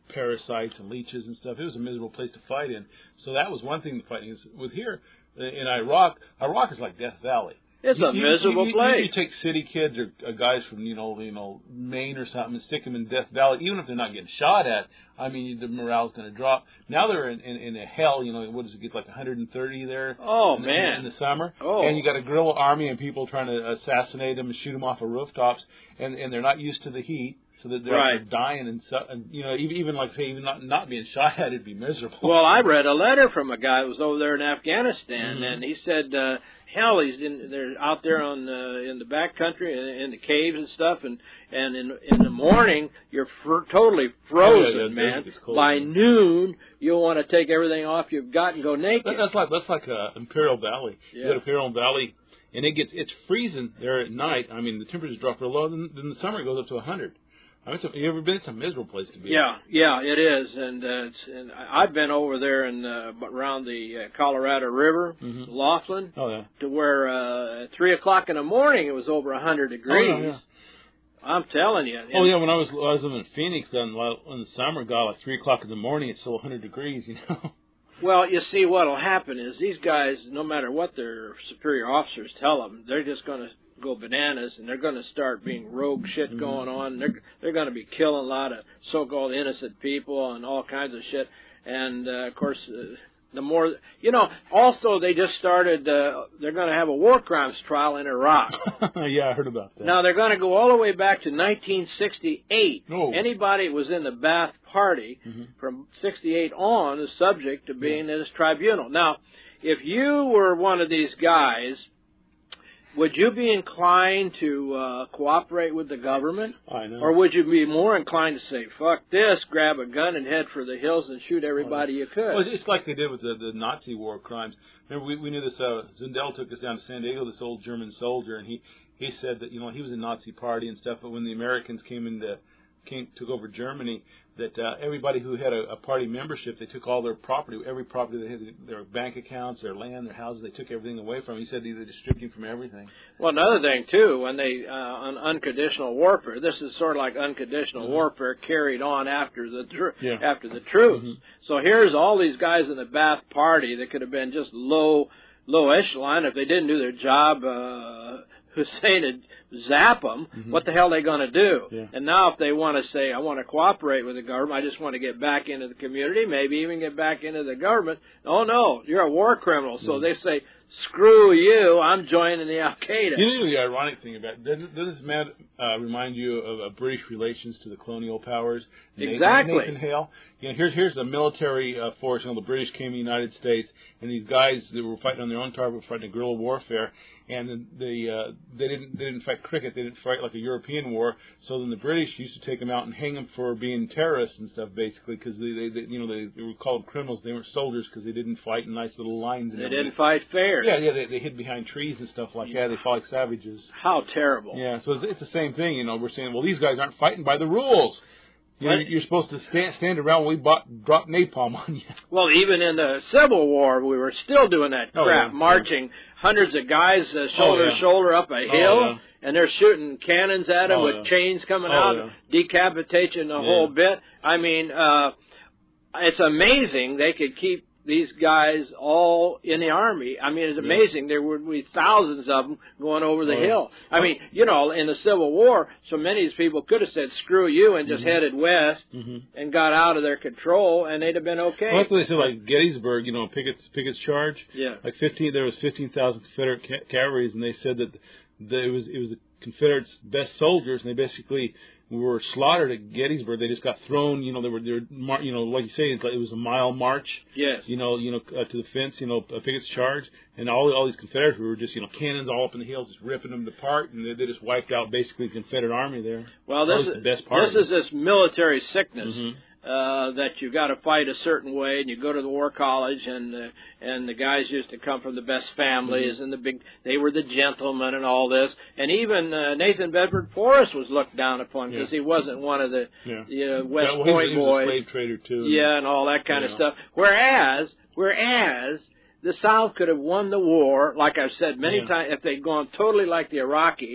parasites and leeches and stuff. It was a miserable place to fight in. So that was one thing to fight in. With here in Iraq, Iraq is like Death Valley. It's you, a miserable you, you, place. You, you take city kids or uh, guys from you know you know Maine or something and stick them in Death Valley, even if they're not getting shot at. I mean, the morale's going to drop. Now they're in, in, in a hell. You know, what does it get, like one hundred thirty there? Oh in, man! In, in the summer, oh. and you got a guerrilla army and people trying to assassinate them and shoot them off of rooftops, and and they're not used to the heat. So that they're, right. they're dying and, so, and you know even even like say even not not being shot at, it'd be miserable. Well, I read a letter from a guy who was over there in Afghanistan, mm-hmm. and he said, uh, "Hell, he's in they're out there on uh, in the back country in, in the caves and stuff, and and in in the morning you're fr- totally frozen, oh, yeah, yeah, man. cold, By man. noon, you'll want to take everything off you've got and go naked." That, that's like that's like uh, Imperial Valley. Yeah. You go to Imperial Valley, and it gets it's freezing there at night. I mean, the temperatures drop real low. Then, then the summer it goes up to a hundred. I mean, it's a, you ever been? It's a miserable place to be. Yeah, yeah, it is, and uh, it's, and I've been over there in uh, around the uh, Colorado River, mm-hmm. Laughlin, oh, yeah. to where uh, at three o'clock in the morning it was over a hundred degrees. Oh, yeah, yeah. I'm telling you. Oh yeah, when I was I was living in Phoenix, then in the summer, God, like three o'clock in the morning, it's still a hundred degrees. You know. Well, you see, what'll happen is these guys, no matter what their superior officers tell them, they're just going to go bananas, and they're going to start being rogue shit mm-hmm. going on. They're they're going to be killing a lot of so-called innocent people and all kinds of shit. And uh, of course, uh, the more you know. Also, they just started. Uh, they're going to have a war crimes trial in Iraq. Yeah, I heard about that. Now they're going to go all the way back to nineteen sixty-eight. Oh. Anybody who was in the Ba'ath Party mm-hmm. from sixty-eight on is subject to being yeah. in this tribunal. Now, if you were one of these guys, would you be inclined to uh, cooperate with the government? I know. Or would you be more inclined to say, fuck this, grab a gun and head for the hills and shoot everybody oh. you could? Well, it's like they did with the, the Nazi war crimes. Remember, we, we knew this, uh, Zundel took us down to San Diego, this old German soldier, and he, he said that, you know, he was in Nazi party and stuff, but when the Americans came into, came, took over Germany, that uh, everybody who had a, a party membership, they took all their property, every property they had, their bank accounts, their land, their houses, they took everything away from them. He said they stripped him from everything. Well, another thing, too, when they, uh, on unconditional warfare, this is sort of like unconditional mm-hmm. warfare carried on after the tr- yeah. after the truth. Mm-hmm. So here's all these guys in the Ba'ath Party that could have been just low, low echelon. If they didn't do their job, uh, Hussein would zap them. Mm-hmm. What the hell are they going to do? Yeah. And now if they want to say, I want to cooperate with the government, I just want to get back into the community, maybe even get back into the government. Oh, no, you're a war criminal. So yeah. they say, screw you, I'm joining the Al-Qaeda. You know the ironic thing about it? Doesn't, doesn't this Matt, uh, remind you of uh, British relations to the colonial powers? Exactly. Nathan, Nathan Hale. You know, here's here's a military uh, force. You know, the British came to the United States, and these guys that were fighting on their own target were fighting a guerrilla warfare. And they uh, they didn't they didn't fight cricket. They didn't fight like a European war. So then the British used to take them out and hang them for being terrorists and stuff, basically, because they, they, they you know they, they were called criminals. They weren't soldiers because they didn't fight in nice little lines. And they everything. didn't fight fair. Yeah, yeah. They, they hid behind trees and stuff like that. They fought like savages. How terrible. Yeah. So it's, it's the same thing. You know, we're saying, well, these guys aren't fighting by the rules. You know, you're supposed to stand, stand around when we bought, drop napalm on you. Well, even in the Civil War, we were still doing that crap, oh, yeah, marching yeah. hundreds of guys uh, shoulder oh, yeah. to shoulder up a hill, oh, yeah. and they're shooting cannons at them oh, with yeah. chains coming oh, out, yeah. decapitation the yeah. whole bit. I mean, uh, it's amazing they could keep these guys all in the Army. I mean, it's amazing. Yeah. There would be thousands of them going over the oh, hill. yeah. I mean, you know, in the Civil War, so many of these people could have said, screw you, and just mm-hmm. headed west mm-hmm. and got out of their control, and they'd have been okay. Well, that's what they said, like Gettysburg, you know, Pickett's, Pickett's charge. Yeah. Like fifteen, there was fifteen thousand Confederate ca- cavalries, and they said that the, it was it was the Confederates' best soldiers, and they basically were slaughtered at Gettysburg. They just got thrown. You know, they were, they were, you know, like you say, it's like it was a mile march. Yes. You know, you know, uh, to the fence. You know, uh, Pickett's charge, and all all these Confederates were just, you know, cannons all up in the hills, just ripping them apart, and they, they just wiped out basically the Confederate army there. Well, this is the best part. This is this military sickness. Mm-hmm. Uh, that you got to fight a certain way, and you go to the war college, and uh, and the guys used to come from the best families, mm-hmm. and the big they were the gentlemen and all this, and even uh, Nathan Bedford Forrest was looked down upon because yeah. he wasn't one of the, yeah. the uh, West yeah, well, Point he was, boys, he was a slave trader too, yeah, and all that kind yeah. of stuff. Whereas, whereas the South could have won the war, like I've said many yeah. times, if they'd gone totally like the Iraqis,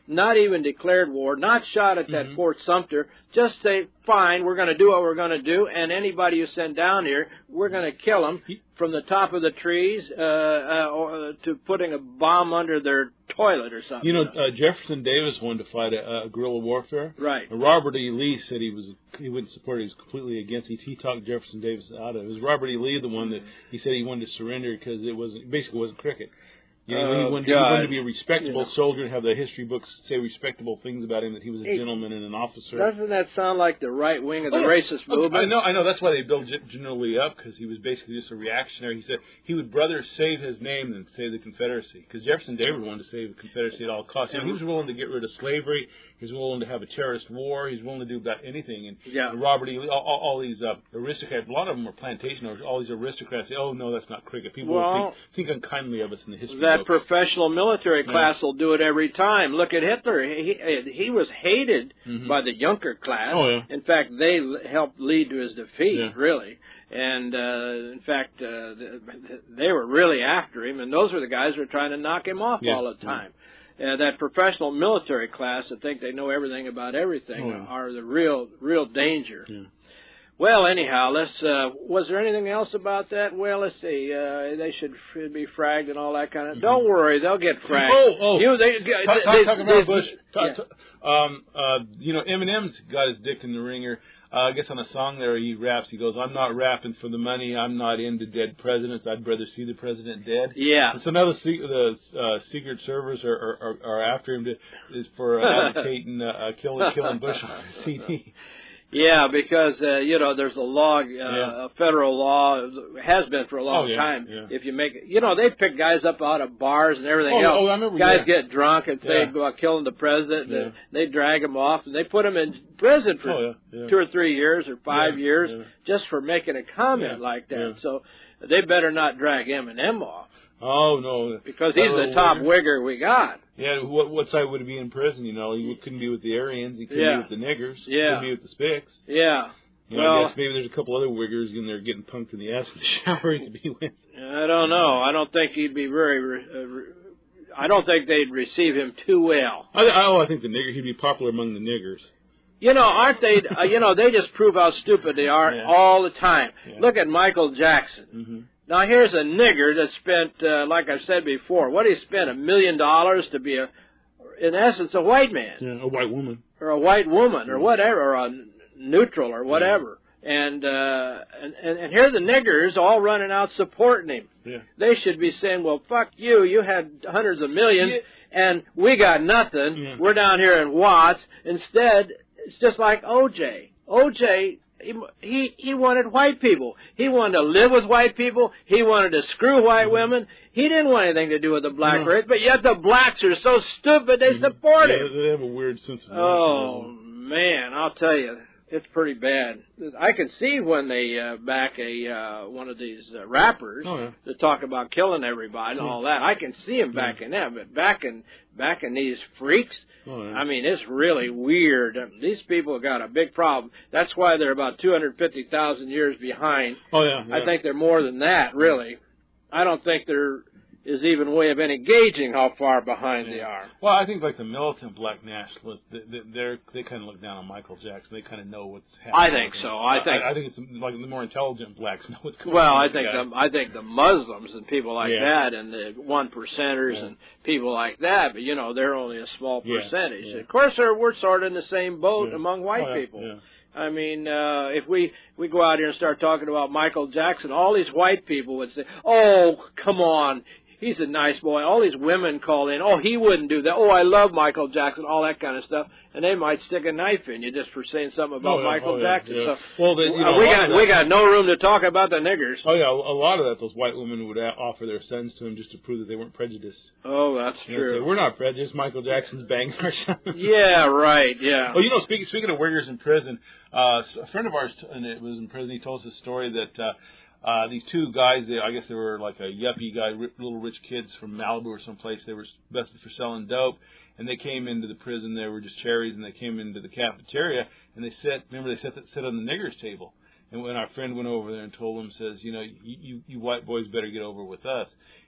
not even declared war, not shot at that Mhm. Fort Sumter. Just say, fine, we're going to do what we're going to do, and anybody you send down here, we're going to kill them from the top of the trees uh, uh, or, to putting a bomb under their toilet or something. You know, uh, Jefferson Davis wanted to fight a, a guerrilla warfare. Right. And Robert E. Lee said he was he wouldn't support it. He was completely against it. He talked Jefferson Davis out of it. It was Robert E. Lee the one that he said he wanted to surrender because it wasn't basically wasn't cricket. You know, Oh, he, wanted, he God. wanted to be a respectable Yeah. soldier and have the history books say respectable things about him, that he was a Hey, gentleman and an officer. Doesn't that sound like the right wing of the Oh, yeah. racist Oh, movement? I know, I know. That's why they built Gen- General Lee up, because he was basically just a reactionary. He said he would rather save his name than save the Confederacy, because Jefferson Davis wanted to save the Confederacy at all costs. You know, he was willing to get rid of slavery. He was willing to have a terrorist war. He was willing to do about anything. And, Yeah. and Robert E. Lee, all, all, all these uh, aristocrats, a lot of them were plantation owners. All these aristocrats say, "Oh no, that's not cricket." People Well, will think, think unkindly of us in the history That books. professional military Yeah. class will do it every time. Look at Hitler. He he, he was hated Mhm. by the Junker class. Oh, yeah. In fact, they l- helped lead to his defeat, Yeah. really. And uh, in fact, uh, th- th- they were really after him, and those were the guys who were trying to knock him off Yeah. all the time. Uh, that professional military class that think they know everything about everything Oh, yeah. are the real real danger. Yeah. Well, anyhow, let's. Uh, was there anything else about that? Well, let's see. Uh, they should f- be fragged and all that kind of. Mm-hmm. Don't worry, they'll get fragged. Oh, oh. You, they, Talk, they, talk, they, talk about they- Bush. Talk, yeah. talk- um, uh, you know, Eminem's got his dick in the ringer. Uh, I guess on a song there he raps. He goes, "I'm not rapping for the money. I'm not into dead presidents. I'd rather see the president dead." Yeah. And so now the, se- the uh, Secret Service are, are, are, are after him to, is for uh, advocating uh, uh, killing killing Bush on C D. Yeah, because uh, you know there's a law, uh, Yeah. a federal law has been for a long Oh, yeah, time. yeah. If you make, you know, they pick guys up out of bars and everything Oh, else. oh, I remember, guys yeah. get drunk and say Yeah. about killing the president. Yeah. And they drag them off and they put them in prison for Oh, yeah, yeah. two or three years or five Yeah, years yeah. just for making a comment Yeah, like that. yeah. So they better not drag Eminem off Oh no, because he's the top wigger. wigger we got. Yeah, what what side would he be in prison? You know, he couldn't be with the Aryans. He couldn't Yeah. be with the niggers. He Yeah. couldn't be with the Spicks. Yeah. You know, Well- I guess maybe there's a couple other wiggers in there getting punked in the ass in the shower he could be with. I don't know. I don't think he'd be very. re- Uh, re- I don't think they'd receive him too well. I, I, oh, I think the nigger he'd be popular among the niggers. You know, aren't they? Uh, you know, they just prove how stupid they are Yeah. all the time. Yeah. Look at Michael Jackson. Mm-hmm. Now here's a nigger that spent, uh, like I said before, what did he spend? A million dollars to be a, in essence, a white man Yeah, a white woman. or a white woman or whatever, or a n- neutral or whatever. And, uh, and and and here the niggers all running out supporting him. Yeah. They should be saying, well, fuck you. You had hundreds of millions, Yeah. and we got nothing. Yeah. We're down here in Watts. Instead, it's just like O J. O J, he, he he wanted white people. He wanted to live with white people. He wanted to screw white Mm-hmm. women. He didn't want anything to do with the black No. race, but yet the blacks are so stupid they support Yeah, him. they have a weird sense of Oh, nationalism. man, I'll tell you. It's pretty bad. I can see when they uh, back a uh, one of these uh, rappers Oh, yeah. to talk about killing everybody and all that. I can see him backing them, but backing backing these freaks. Oh, yeah. I mean, it's really weird. These people got a big problem. That's why they're about two hundred fifty thousand years behind. Oh, yeah, yeah. I think they're more than that, really. I don't think there is even a way of any gauging how far behind they are. Well, I think like the militant black nationalists, they, they, they're they kind of look down on Michael Jackson. They kind of know what's happening. I think so. I think- I, I think it's like the more intelligent blacks know what's going Well, on. I think Yeah. the, I think the Muslims and people like Yeah. that, and the one percenters Yeah. and people like that, but you know they're only a small Yeah, percentage. yeah. Of course, we're, we're sort of in the same boat Yeah. among white Oh, yeah, people. yeah. I mean, uh, if we we go out here and start talking about Michael Jackson, all these white people would say, "Oh, come on." He's a nice boy. All these women call in, oh, he wouldn't do that. Oh, I love Michael Jackson, all that kind of stuff. And they might stick a knife in you just for saying something about Oh, yeah, Michael oh, yeah, Jackson. yeah. So Well, then, you uh, know, we a lot got of we that- got no room to talk about the niggers. Oh yeah, a lot of that those white women would a- offer their sons to him just to prove that they weren't prejudiced. Oh, that's You know, say, true. we're not prejudiced. Michael Jackson's banging our son. Yeah, right. Yeah. Oh, you know, speaking speaking of wiggers in prison, uh, a friend of ours, t- and it was in prison. He told us a story that uh, uh, these two guys, they, I guess they were like a yuppie guy, ri- little rich kids from Malibu or someplace. They were busted for selling dope, and they came into the prison. They were just cherries, and they came into the cafeteria, and they sat. Remember, they sat sat on the niggers' table. And when our friend went over there and told him, says, you know, you, you, you white boys better get over with us.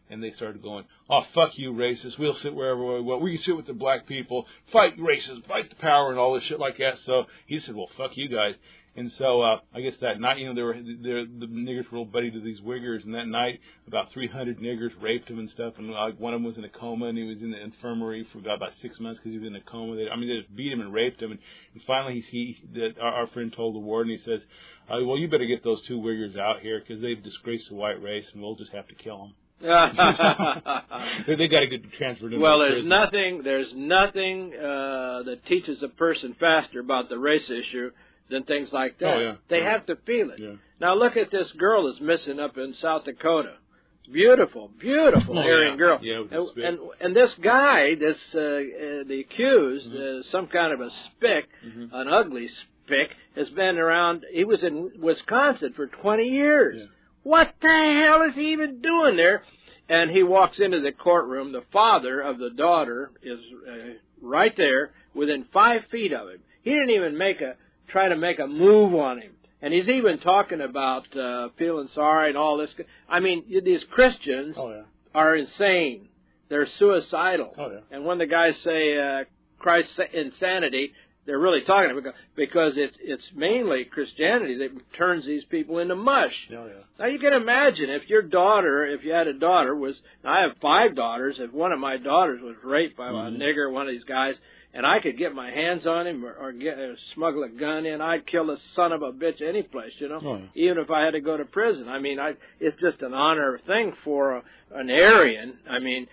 and they started going, "Oh, fuck you, racist! We'll sit wherever we want. We can sit with the black people. Fight racism, fight the power, and all this shit like that." So he said, "Well, fuck you guys." And so uh, I guess that night, you know, they were they the niggers were all buddy to these Wiggers, and that night about three hundred niggers raped him and stuff. And like one of them was in a coma, and he was in the infirmary for about six months because he was in a coma. They, I mean, they just beat him and raped him. And, and finally, he, he that our, our friend told the warden, he says, uh, "Well, you better get those two Wiggers out here because they've disgraced the white race, and we'll just have to kill them." they, they got to get transferred into well, there's prison. nothing. There's nothing uh, that teaches a person faster about the race issue than things like that. Oh, yeah. They yeah. have to feel it. Yeah. Now look at this girl that's missing up in South Dakota. Beautiful, beautiful oh, Aryan yeah. girl. Yeah, and, spick. and and this guy, this uh, uh, the accused, mm-hmm. uh, some kind of a spick, mm-hmm. an ugly spick, has been around. He was in Wisconsin for twenty years. Yeah. What the hell is he even doing there? And he walks into the courtroom. The father of the daughter is uh, right there, within five feet of him. He didn't even make a try to make a move on him. And he's even talking about uh, feeling sorry and all this. I mean, these Christians oh, yeah. are insane. They're suicidal. Oh, yeah. And when the guys say uh, Christ's insanity, they're really talking about it because it's it's mainly Christianity that turns these people into mush. Oh, yeah. Now you can imagine if your daughter, if you had a daughter, was I have five daughters. If one of my daughters was raped by mm-hmm. a nigger, one of these guys, and I could get my hands on him or, or get uh, smuggle a gun in, I'd kill the son of a bitch any place, you know. Oh, yeah. Even if I had to go to prison. I mean, I it's just an honor thing for a, an Aryan. I mean,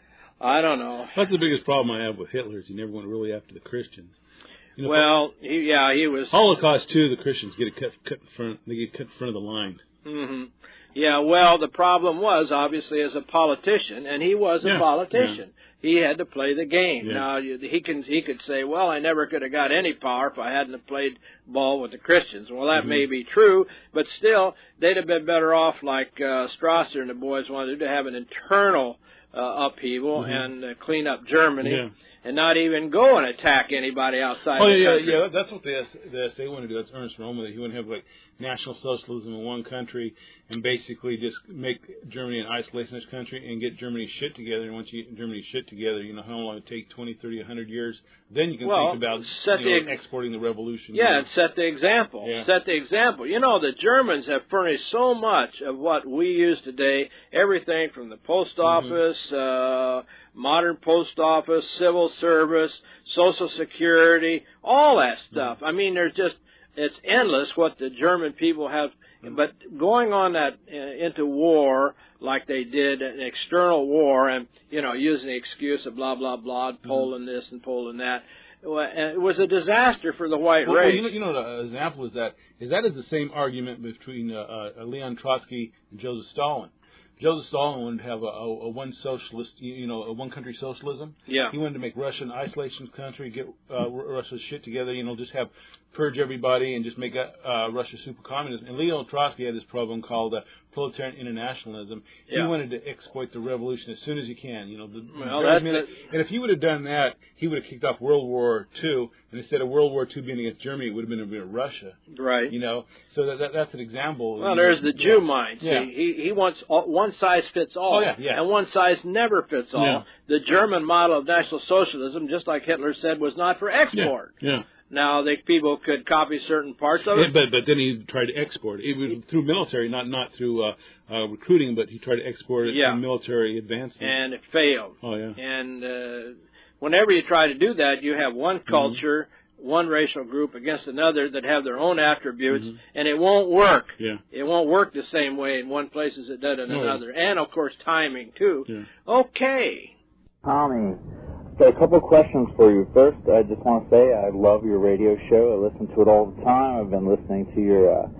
I don't know. That's the biggest problem I have with Hitler is he never went really after the Christians. You know, well, he, yeah, he was. Holocaust too. The Christians get cut, cut in front. They get cut in front of the line. Mm-hmm. Yeah. Well, the problem was obviously as a politician, and he was a yeah, politician. Yeah. He had to play the game. Yeah. Now you, he can he could say, well, I never could have got any power if I hadn't have played ball with the Christians. Well, that mm-hmm. may be true, but still, they'd have been better off, like uh, Strasser and the boys wanted to have an internal uh, upheaval mm-hmm. and uh, clean up Germany. Yeah. And not even go and attack anybody outside oh, the yeah, country. yeah, yeah. That's what the S, the S A want to do. That's Ernst Röhm. He want to have like national socialism in one country and basically just make Germany an isolationist country and get Germany shit together. And once you get Germany shit together, you know how long it take twenty, thirty, a hundred years. Then you can well, think about set you know, the, exporting the revolution. Yeah, you know. and set the example. Yeah. Set the example. You know, the Germans have furnished so much of what we use today. Everything from the post office. Mm-hmm. Uh, modern post office, civil service, Social Security, all that stuff. I mean, there's just, it's endless what the German people have. But going on that uh, into war like they did, an external war, and, you know, using the excuse of blah, blah, blah, Poland this and Poland that, it was a disaster for the white well, race. Well, you know, you know, an example is that, is that is the same argument between uh, uh, Leon Trotsky and Joseph Stalin. Joseph Stalin wanted to have a, a, a one socialist, you know, a one country socialism. Yeah. He wanted to make Russia an isolation country, get uh, Russia's shit together, you know, just have purge everybody and just make uh, Russia super communist. And Leo Trotsky had this program called uh, proletarian internationalism. He yeah. wanted to exploit the revolution as soon as he can. You know, the, well, that's minute, and if he would have done that, he would have kicked off World War Two. And instead of World War Two being against Germany, it would have been against Russia. Right. You know, so that, that that's an example. Well, there's the Jew yeah. mind. See, yeah. he he wants all, one size fits all, oh, yeah, yeah. and one size never fits all. Yeah. The German model of National Socialism, just like Hitler said, was not for export. Yeah. yeah. Now, the people could copy certain parts of it. Yeah, but but then he tried to export it. It was through military, not not through uh, uh, recruiting, but he tried to export it yeah. through military advancement. And it failed. Oh, yeah. And uh, whenever you try to do that, you have one culture, mm-hmm. one racial group against another that have their own attributes, mm-hmm. and it won't work. Yeah. It won't work the same way in one place as it does in no, another. Yeah. And, of course, timing, too. Yeah. Okay. Tommy. Got a couple of questions for you. First, I just want to say I love your radio show. I listen to it all the time. I've been listening to your uh,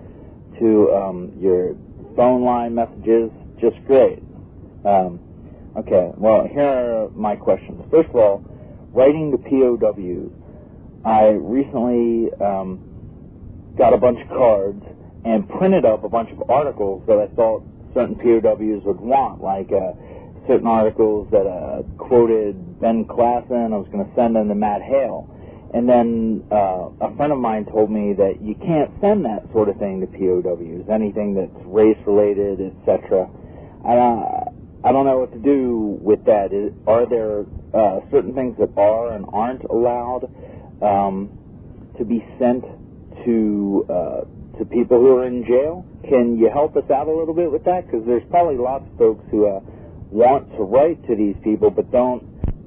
to um, your phone line messages. Just great. Um, okay, well, here are my questions. First of all, writing to P O Ws. I recently um, got a bunch of cards and printed up a bunch of articles that I thought certain P O Ws would want, like uh, certain articles that uh, quoted Ben Klassen. I was going to send them to Matt Hale. And then uh, a friend of mine told me that you can't send that sort of thing to P O Ws, anything that's race-related, et cetera. And, uh, I don't know what to do with that. Is, are there uh, certain things that are and aren't allowed um, to be sent to uh, to people who are in jail? Can you help us out a little bit with that? Because there's probably lots of folks who uh, want to write to these people but don't.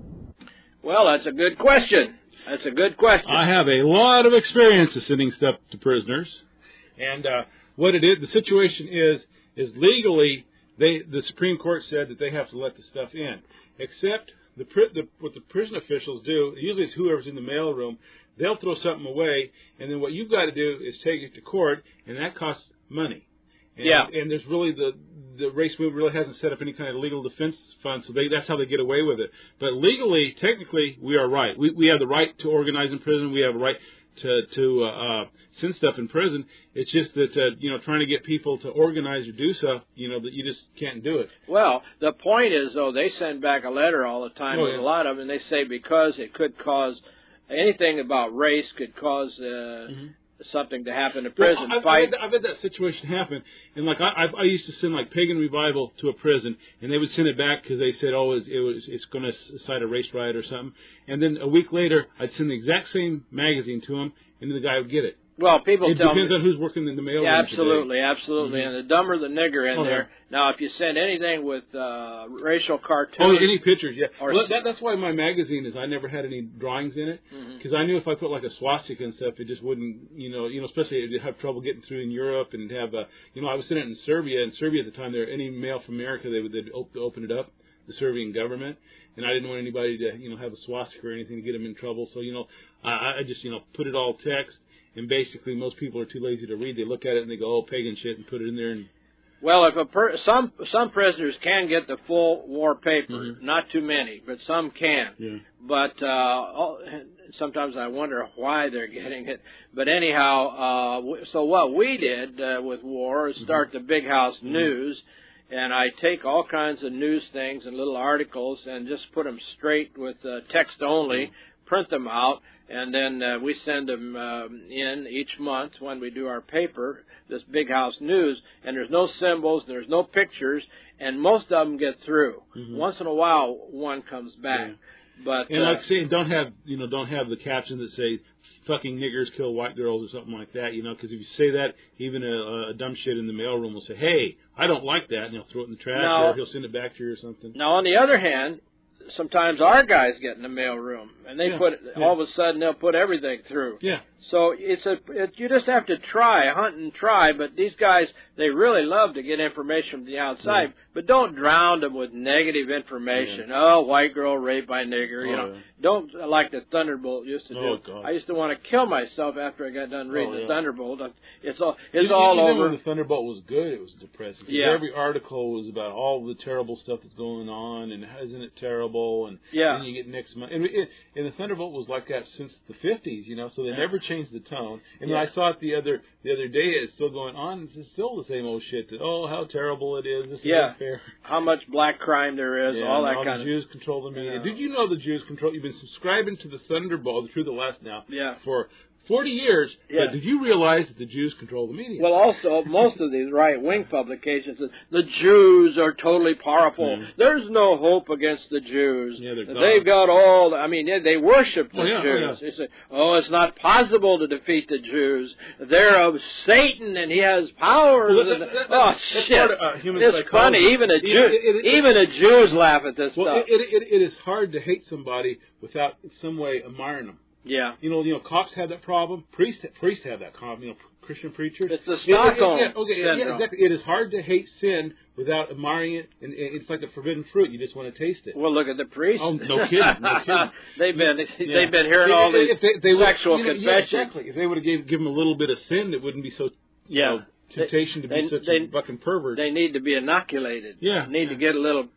Well, that's a good question. That's a good question. I have a lot of experience of sending stuff to prisoners, and uh, what it is, the situation is, is legally, they the Supreme Court said that they have to let the stuff in, except the, the what the prison officials do. Usually, it's whoever's in the mailroom. They'll throw something away, and then what you've got to do is take it to court, and that costs money. And, yeah. And there's really the the race movement really hasn't set up any kind of legal defense fund, so they, that's how they get away with it. But legally, technically, we are right. We we have the right to organize in prison. We have a right to to uh, uh, send stuff in prison. It's just that uh, you know, trying to get people to organize or do stuff, you know, that you just can't do it. Well, the point is, though, they send back a letter all the time Oh, with yeah. a lot of them, and they say because it could cause anything about race could cause. Uh, mm-hmm. Something to happen to prison. Well, I've, fight. I've, had, I've had that situation happen, and like I, I've, I used to send like Pagan Revival to a prison, and they would send it back because they said, "Oh, it's, it was it's going to incite a race riot or something." And then a week later, I'd send the exact same magazine to him, and then the guy would get it. Well, people it tell depends me, on who's working in the mail. Yeah, absolutely, absolutely. Mm-hmm. And the dumber the nigger in oh, there. Yeah. Now, if you send anything with uh, racial cartoons, oh, any pictures, yeah. Or well, that, that's why my magazine is. I never had any drawings in it because mm-hmm. I knew if I put like a swastika and stuff, it just wouldn't, you know, you know, especially it'd have trouble getting through in Europe and have, uh, you know, I was sending it in Serbia. In Serbia at the time, there any mail from America, they would they'd op- open it up, the Serbian government, and I didn't want anybody to, you know, have a swastika or anything to get them in trouble. So, you know, I, I just, you know, put it all text. And basically, most people are too lazy to read. They look at it and they go, "Oh, pagan shit," and put it in there. And well, if a per- some some prisoners can get the full war paper, mm-hmm. not too many, but some can. Yeah. But uh, sometimes I wonder why they're getting it. But anyhow, uh, so what we did uh, with war is start mm-hmm. the Big House mm-hmm. News, and I take all kinds of news things and little articles and just put them straight with uh, text only, mm-hmm. print them out. And then uh, we send them uh, in each month when we do our paper, this Big House News, and there's no symbols, there's no pictures, and most of them get through. Mm-hmm. Once in a while, one comes back. Yeah. But and uh, like saying, don't have you know, don't have the captions that say "fucking niggers kill white girls" or something like that. You know, because if you say that, even a, a dumb shit in the mailroom will say, "Hey, I don't like that," and he'll throw it in the trash, now, or he'll send it back to you or something. Now, on the other hand, sometimes our guys get in the mailroom, and they yeah, put yeah. all of a sudden they'll put everything through. Yeah. So it's a it, you just have to try, hunt and try. But these guys, they really love to get information from the outside, yeah. but don't drown them with negative information. Yeah. Oh, white girl raped by nigger. Oh, you know, yeah. don't like the Thunderbolt used to do. Oh, God. I used to want to kill myself after I got done reading oh, yeah. the Thunderbolt. It's all it's you, all you over. When the Thunderbolt was good, it was depressing. Yeah. Every article was about all the terrible stuff that's going on, and isn't it terrible? And yeah. then you get next month. And, it, and the Thunderbolt was like that since the fifties, you know. So they yeah. never changed the tone. And yeah. I saw it the other the other day. It's still going on. It's still the same old shit. That oh, how terrible it is. This yeah. is unfair. How much black crime there is. Yeah, all that all kind the of. Jews control the media. Yeah. Did you know the Jews control? You've been subscribing to the Thunderbolt, the Truth at Last now. Yeah. For forty years. Yeah. But did you realize that the Jews control the media? Well, also, most of these right-wing publications, the Jews are totally powerful. Mm. There's no hope against the Jews. Yeah, they're They've got all, the, I mean, they, they worship the oh, yeah, Jews. Oh, yeah. They say, oh, it's not possible to defeat the Jews. They're of Satan, and he has power. Well, that, that, that, oh, that's shit. Part of, uh, human it's psychology. funny. Even a Jew, it, it, it, even a Jews laugh at this well, stuff. It, it, it, it is hard to hate somebody without, in some way, admiring them. Yeah. You know, you know, cops have that problem. Priests, priests have that problem. You know, Christian preachers. It's the Stockholm yeah, yeah, okay, syndrome. Yeah, exactly. It is hard to hate sin without admiring it, and, and it's like a forbidden fruit. You just want to taste it. Well, look at the priests. Oh, no kidding, no kidding. they've been yeah. they've been hearing if, all these if they, they sexual would, you know, confessions. Yeah, exactly. If they would have gave give them a little bit of sin, it wouldn't be so. You yeah. know, temptation to be they, such they, a fucking pervert. They need to be inoculated. Yeah. Need yeah. to get a little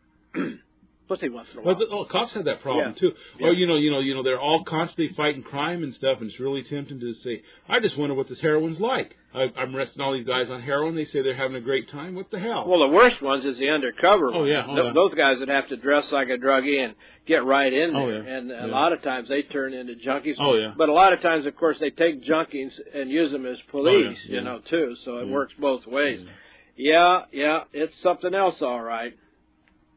pussy once in a while. Well, the, oh, cops have that problem yeah. too. Yeah. Or you know, you know, you know, they're all constantly fighting crime and stuff, and it's really tempting to say, "I just wonder what this heroin's like." I, I'm arresting all these guys on heroin. They say they're having a great time. What the hell? Well, the worst ones is the undercover. Oh ones. yeah, oh, Th- yeah. Those guys that have to dress like a druggie and get right in there, oh, yeah. and a yeah. lot of times they turn into junkies. Oh yeah. But a lot of times, of course, they take junkies and use them as police, oh, yeah. you Yeah. know, too. So it yeah. works both ways. Yeah. yeah, yeah, it's something else, all right.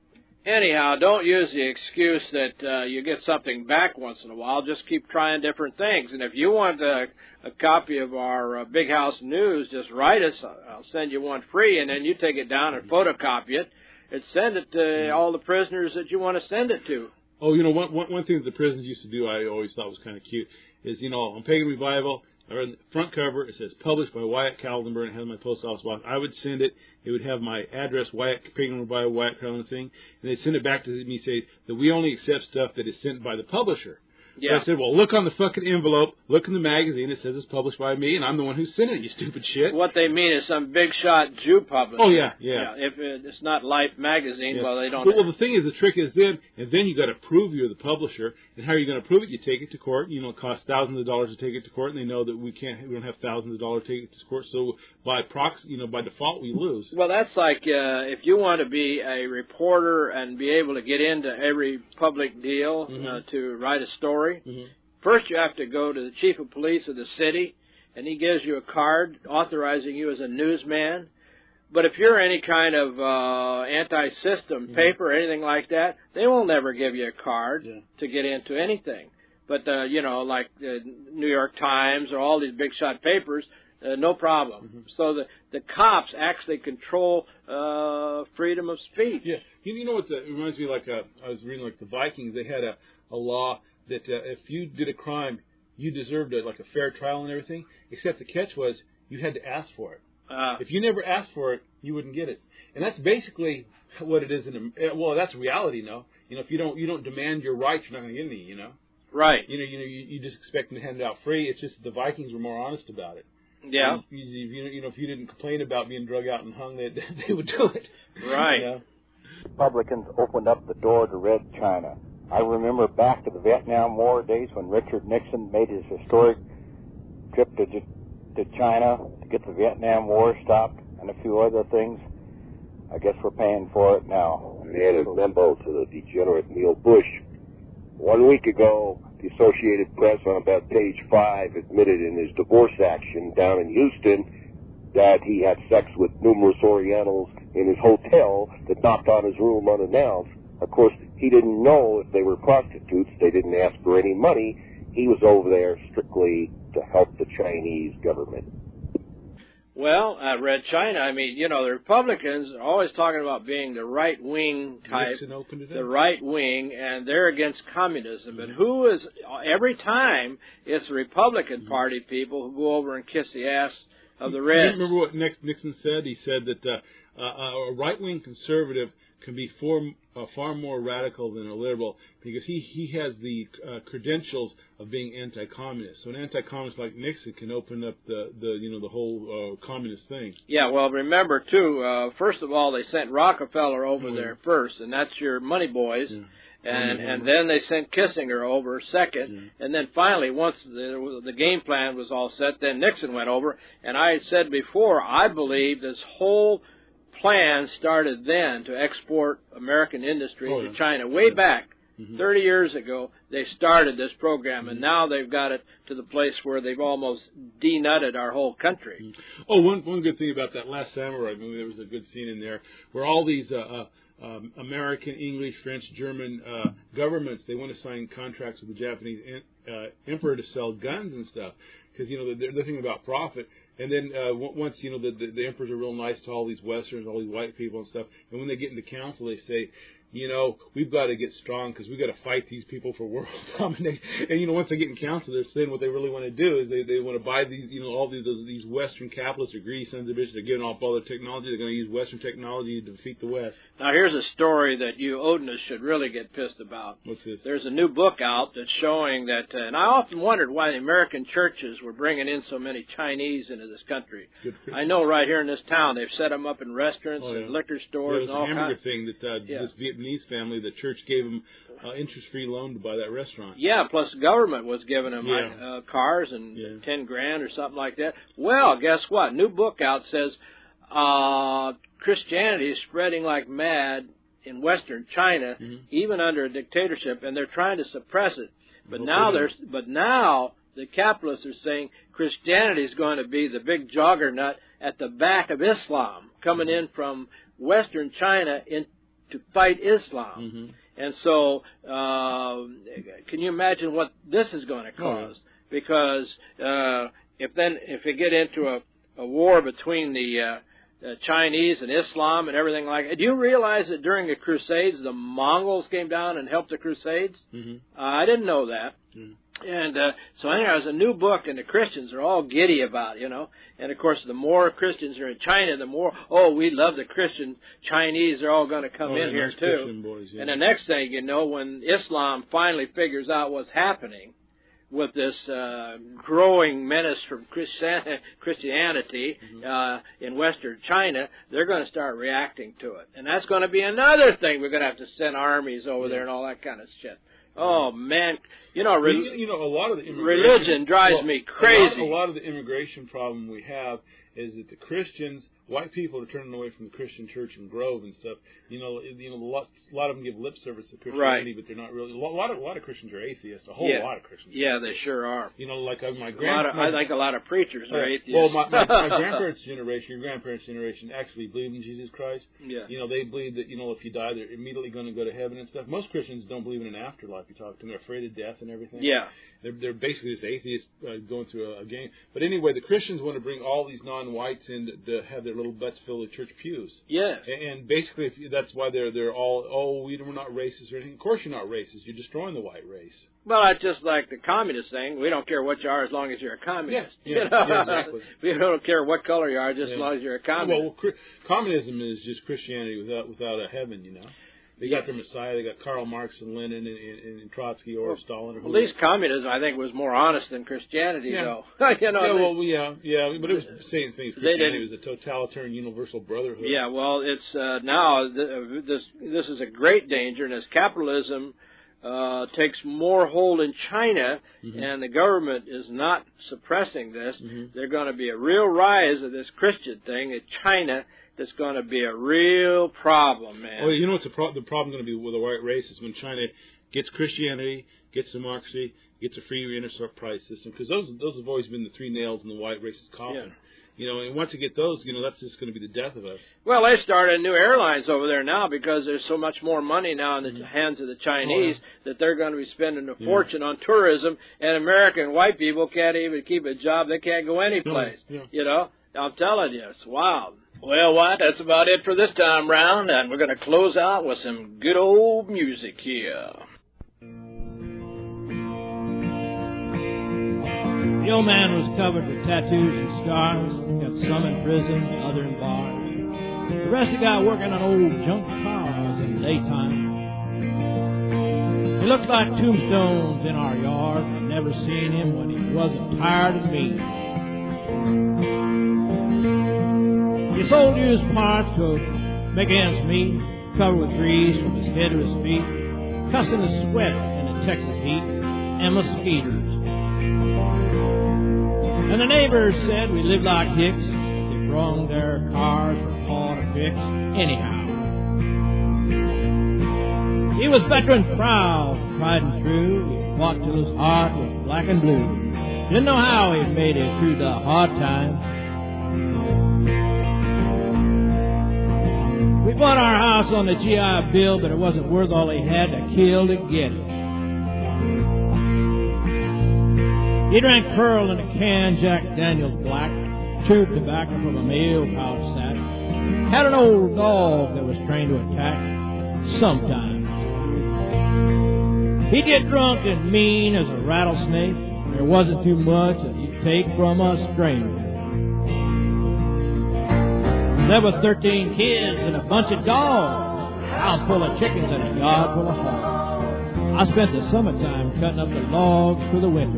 Anyhow, don't use the excuse that uh, you get something back once in a while. Just keep trying different things. And if you want a, a copy of our uh, Big House News, just write us. I'll send you one free, and then you take it down and photocopy it and send it to all the prisoners that you want to send it to. Oh, you know, one, one, one thing that the prisons used to do I always thought was kind of cute is, you know, on Pagan Revival, or in the front cover, it says, published by Wyatt Kaldenberg, and it has my post office box. I would send it. It would have my address, Wyatt, Pagan Revival, Wyatt Kaldenberg thing, and they'd send it back to me, say that we only accept stuff that is sent by the publisher. Yeah. So I said, well, look on the fucking envelope, look in the magazine, it says it's published by me, and I'm the one who sent it, you stupid shit. What they mean is some big shot Jew publisher. Oh, yeah, yeah. yeah if it, it's not Life magazine, yeah. well, they don't. Well, well, the thing is, the trick is then, and then you got to prove you're the publisher, and how are you going to prove it? You take it to court. You know, it costs thousands of dollars to take it to court, and they know that we can't, we don't have thousands of dollars to take it to court, so by proxy, you know, by default, we lose. Well, that's like uh, if you want to be a reporter and be able to get into every public deal mm-hmm. uh, to write a story. Mm-hmm. First, you have to go to the chief of police of the city, and he gives you a card authorizing you as a newsman. But if you're any kind of uh, anti-system mm-hmm. paper or anything like that, they will never give you a card yeah. to get into anything. But, uh, you know, like the New York Times or all these big-shot papers, uh, no problem. Mm-hmm. So the, the cops actually control uh, freedom of speech. Yeah. You, you know what? It reminds me like uh, I was reading like the Vikings. They had a, a law that uh, if you did a crime, you deserved a, like a fair trial and everything, except the catch was you had to ask for it. Uh, if you never asked for it, you wouldn't get it. And that's basically what it is in a, well, that's reality, no? You know, if you don't you don't demand your rights, you're not going to get any, you know? Right. You know, you know, you, you just expect them to hand it out free. It's just that the Vikings were more honest about it. Yeah. And you, you, you know, if you didn't complain about being drug out and hung, they, they would do it. Right. You know? Republicans opened up the door to Red China. I remember back to the Vietnam War days when Richard Nixon made his historic trip to to China to get the Vietnam War stopped and a few other things. I guess we're paying for it now. They had a memo to the degenerate Neil Bush. One week ago, the Associated Press on about page five admitted in his divorce action down in Houston that he had sex with numerous Orientals in his hotel that knocked on his room unannounced. Of course, he didn't know if they were prostitutes. They didn't ask for any money. He was over there strictly to help the Chinese government. Well, at Red China, I mean, you know, the Republicans are always talking about being the right-wing type, the right wing, and they're against communism. Mm-hmm. And who is, every time, it's the Republican mm-hmm. Party people who go over and kiss the ass of the Reds. You remember what Nixon said? He said that uh, uh, a right-wing conservative can be far, uh, far more radical than a liberal because he, he has the uh, credentials of being anti-communist. So an anti-communist like Nixon can open up the, the you know the whole uh, communist thing. Yeah, well, remember too. Uh, first of all, they sent Rockefeller over oh, there first, and that's your money boys. Yeah. And mm-hmm. and then they sent Kissinger over second, yeah. and then finally, once the the game plan was all set, then Nixon went over. And I had said before, I believe this whole plan started then to export American industry oh, to yeah. China. Way yeah. back, mm-hmm. thirty years ago, they started this program, mm-hmm. and now they've got it to the place where they've almost denutted our whole country. Mm-hmm. Oh, one one good thing about that Last Samurai movie, there was a good scene in there where all these uh, uh, um, American, English, French, German uh, governments, they want to sign contracts with the Japanese uh, emperor to sell guns and stuff because, you know, they're, they're thinking about profit. And then uh, once, you know, the, the, the emperors are real nice to all these Westerns, all these white people and stuff, and when they get into council, they say, you know, we've got to get strong because we've got to fight these people for world domination. And, you know, once they get in council, they're saying what they really want to do is they, they want to buy these, you know, all these those, these Western capitalists are greedy sons of bitches. They're giving off all their technology. They're going to use Western technology to defeat the West. Now, here's a story that you Odinists should really get pissed about. What's this? There's a new book out that's showing that, uh, and I often wondered why the American churches were bringing in so many Chinese into this country. Good I know right here in this town they've set them up in restaurants oh, yeah. and liquor stores yeah, and all kinds. There was a hamburger kinds. thing that uh, yeah. this Vietnamese family, the church gave them uh, interest-free loan to buy that restaurant. Yeah, plus the government was giving them yeah. uh, cars and yeah. ten grand or something like that. Well, guess what? New book out says uh, Christianity is spreading like mad in Western China, mm-hmm. even under a dictatorship, and they're trying to suppress it. But well, now there's, but now the capitalists are saying Christianity is going to be the big juggernaut at the back of Islam, coming in from Western China in, to fight Islam. Mm-hmm. And so, uh, can you imagine what this is going to cause? Oh. Because uh, if then if you get into a, a war between the, uh, the Chinese and Islam and everything like that, do you realize that during the Crusades the Mongols came down and helped the Crusades? Mm-hmm. Uh, I didn't know that. Mm-hmm. And uh, so anyway, there's a new book, and the Christians are all giddy about it, you know. And, of course, the more Christians are in China, the more, oh, we love the Christian Chinese. They're all going to come oh, in yeah, here, nice too. Christian boys, yeah. And the next thing you know, when Islam finally figures out what's happening with this uh, growing menace from Christian- Christianity mm-hmm. uh, in Western China, they're going to start reacting to it. And that's going to be another thing. We're going to have to send armies over yeah. there and all that kind of shit. Oh, man. You know, re- you, you know, a lot of the immigration, religion drives well, me crazy. A lot, a lot of the immigration problem we have is that the Christians, white people are turning away from the Christian church in Grove and stuff. You know, you know, a lot, a lot of them give lip service to Christianity, right. but they're not really. A lot of a lot of Christians are atheists. A whole yeah. lot of Christians. Yeah, are they sure are. You know, like uh, my a grand. lot of, my, I think a lot of preachers are uh, atheists. Well, my, my, my grandparents' generation, your grandparents' generation, actually believed in Jesus Christ. Yeah. You know, they believe that you know if you die, they're immediately going to go to heaven and stuff. Most Christians don't believe in an afterlife. You talk to them, they're afraid of death and everything. Yeah. They're, they're basically just atheists uh, going through a, a game. But anyway, the Christians want to bring all these non-whites in to, to have their little butts filled with church pews. Yes. And, and basically, if you, that's why they're they're all, oh, we, we're not racist or anything. Of course you're not racist. You're destroying the white race. Well, that's just like the communist thing. We don't care what you are as long as you're a communist. Yeah, yeah, you know? yeah exactly. We don't care what color you are just yeah. as long as you're a communist. Well, communism is just Christianity without without a heaven, you know. They got their Messiah. They got Karl Marx and Lenin and, and, and Trotsky or well, Stalin. Or at least communism, I think, was more honest than Christianity, yeah. though. you know, yeah, they, well, yeah, yeah, but it was the same thing. Christianity was a totalitarian, universal brotherhood. Yeah, well, it's uh, now th- this this is a great danger, and as capitalism uh, takes more hold in China, mm-hmm. and the government is not suppressing this, mm-hmm. there's going to be a real rise of this Christian thing in China. That's going to be a real problem, man. Well, you know what's the, pro- the problem going to be with the white race is when China gets Christianity, gets democracy, gets a free enterprise system, because those those have always been the three nails in the white race's coffin. Yeah. You know, and once you get those, you know, that's just going to be the death of us. Well, they started new airlines over there now because there's so much more money now in the mm-hmm. hands of the Chinese oh, yeah. that they're going to be spending a yeah. fortune on tourism, and American white people can't even keep a job. They can't go anyplace. No, yeah. You know, I'm telling you, it's wild. Well, what? That's about it for this time round, and we're going to close out with some good old music here. The old man was covered with tattoos and scars, got some in prison, other in bars. The rest of the guy working on old junk cars in the daytime. He looked like tombstones in our yard. I've never seen him when he wasn't tired of me. He sold used parts to make ends meet, covered with grease from his head to his feet, cussing his sweat in the Texas heat and mosquitoes. And the neighbors said we lived like hicks. They brung their cars for Paul to fix anyhow. He was veteran proud, tried and true. He fought till his heart was black and blue. Didn't know how he made it through the hard times. We bought our house on the G I Bill, but it wasn't worth all he had to kill to get it. He drank Pearl in a can, Jack Daniels Black, chewed tobacco from a mail pouch sack, had an old dog that was trained to attack sometimes. He'd get drunk and mean as a rattlesnake. There wasn't too much that he'd take from a stranger. There were thirteen kids and a bunch of dogs, a house full of chickens and a yard full of hogs. I spent the summertime cutting up the logs for the winter.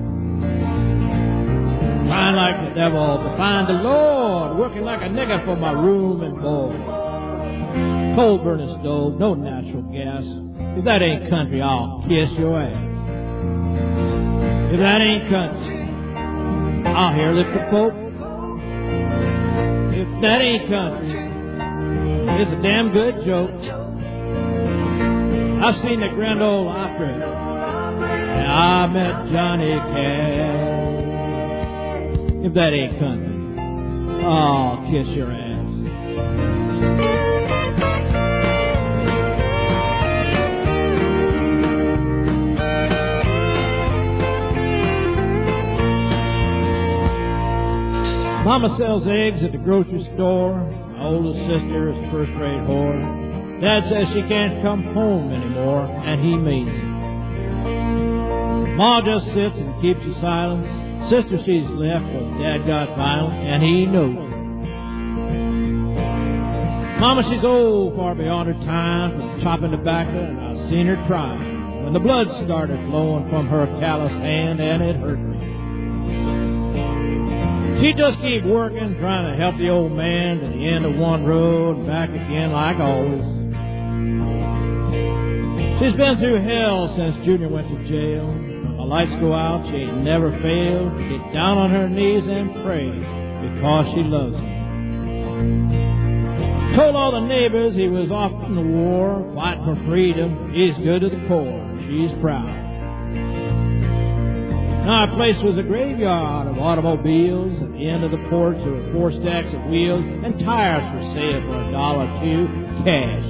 Trying like the devil to find the Lord, working like a nigger for my room and board. Coal burning stove, no natural gas. If that ain't country, I'll kiss your ass. If that ain't country, I'll hair lift the Pope. If that ain't country, it's a damn good joke. I've seen the Grand Ole Opry, and I met Johnny Cash. If that ain't country, I'll kiss your ass. Mama sells eggs at the grocery store. My oldest sister is a first-rate whore. Dad says she can't come home anymore, and he means it. Ma just sits and keeps her silent. Sister she's left, but Dad got violent, and he knows it. Mama, she's old, far beyond her time, from chopping tobacco, and I've seen her trying when the blood started flowing from her calloused hand, and it hurt me. She just keep working, trying to help the old man to the end of one road and back again like always. She's been through hell since Junior went to jail. When the lights go out, she ain't never failed to get down on her knees and pray because she loves him. Told all the neighbors he was off in the war, fighting for freedom. He's good to the core. She's proud. Now, our place was a graveyard of automobiles. At the end of the porch, there were four stacks of wheels and tires for sale for a dollar or two cash.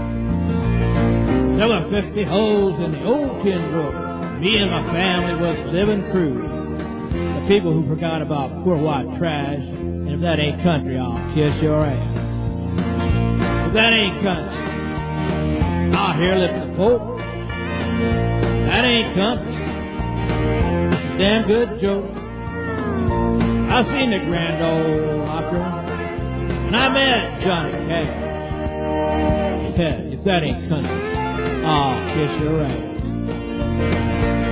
There were fifty holes in the old tin roof. Me and my family was living crude. The people who forgot about poor white trash. And if that ain't country, I'll kiss your ass. If that ain't country, I'll hear lip the folk. That ain't country. Damn good joke. I seen the Grand Ole Opera, and I met Johnny Cash. Yeah, if that ain't country, I'll kiss your ass.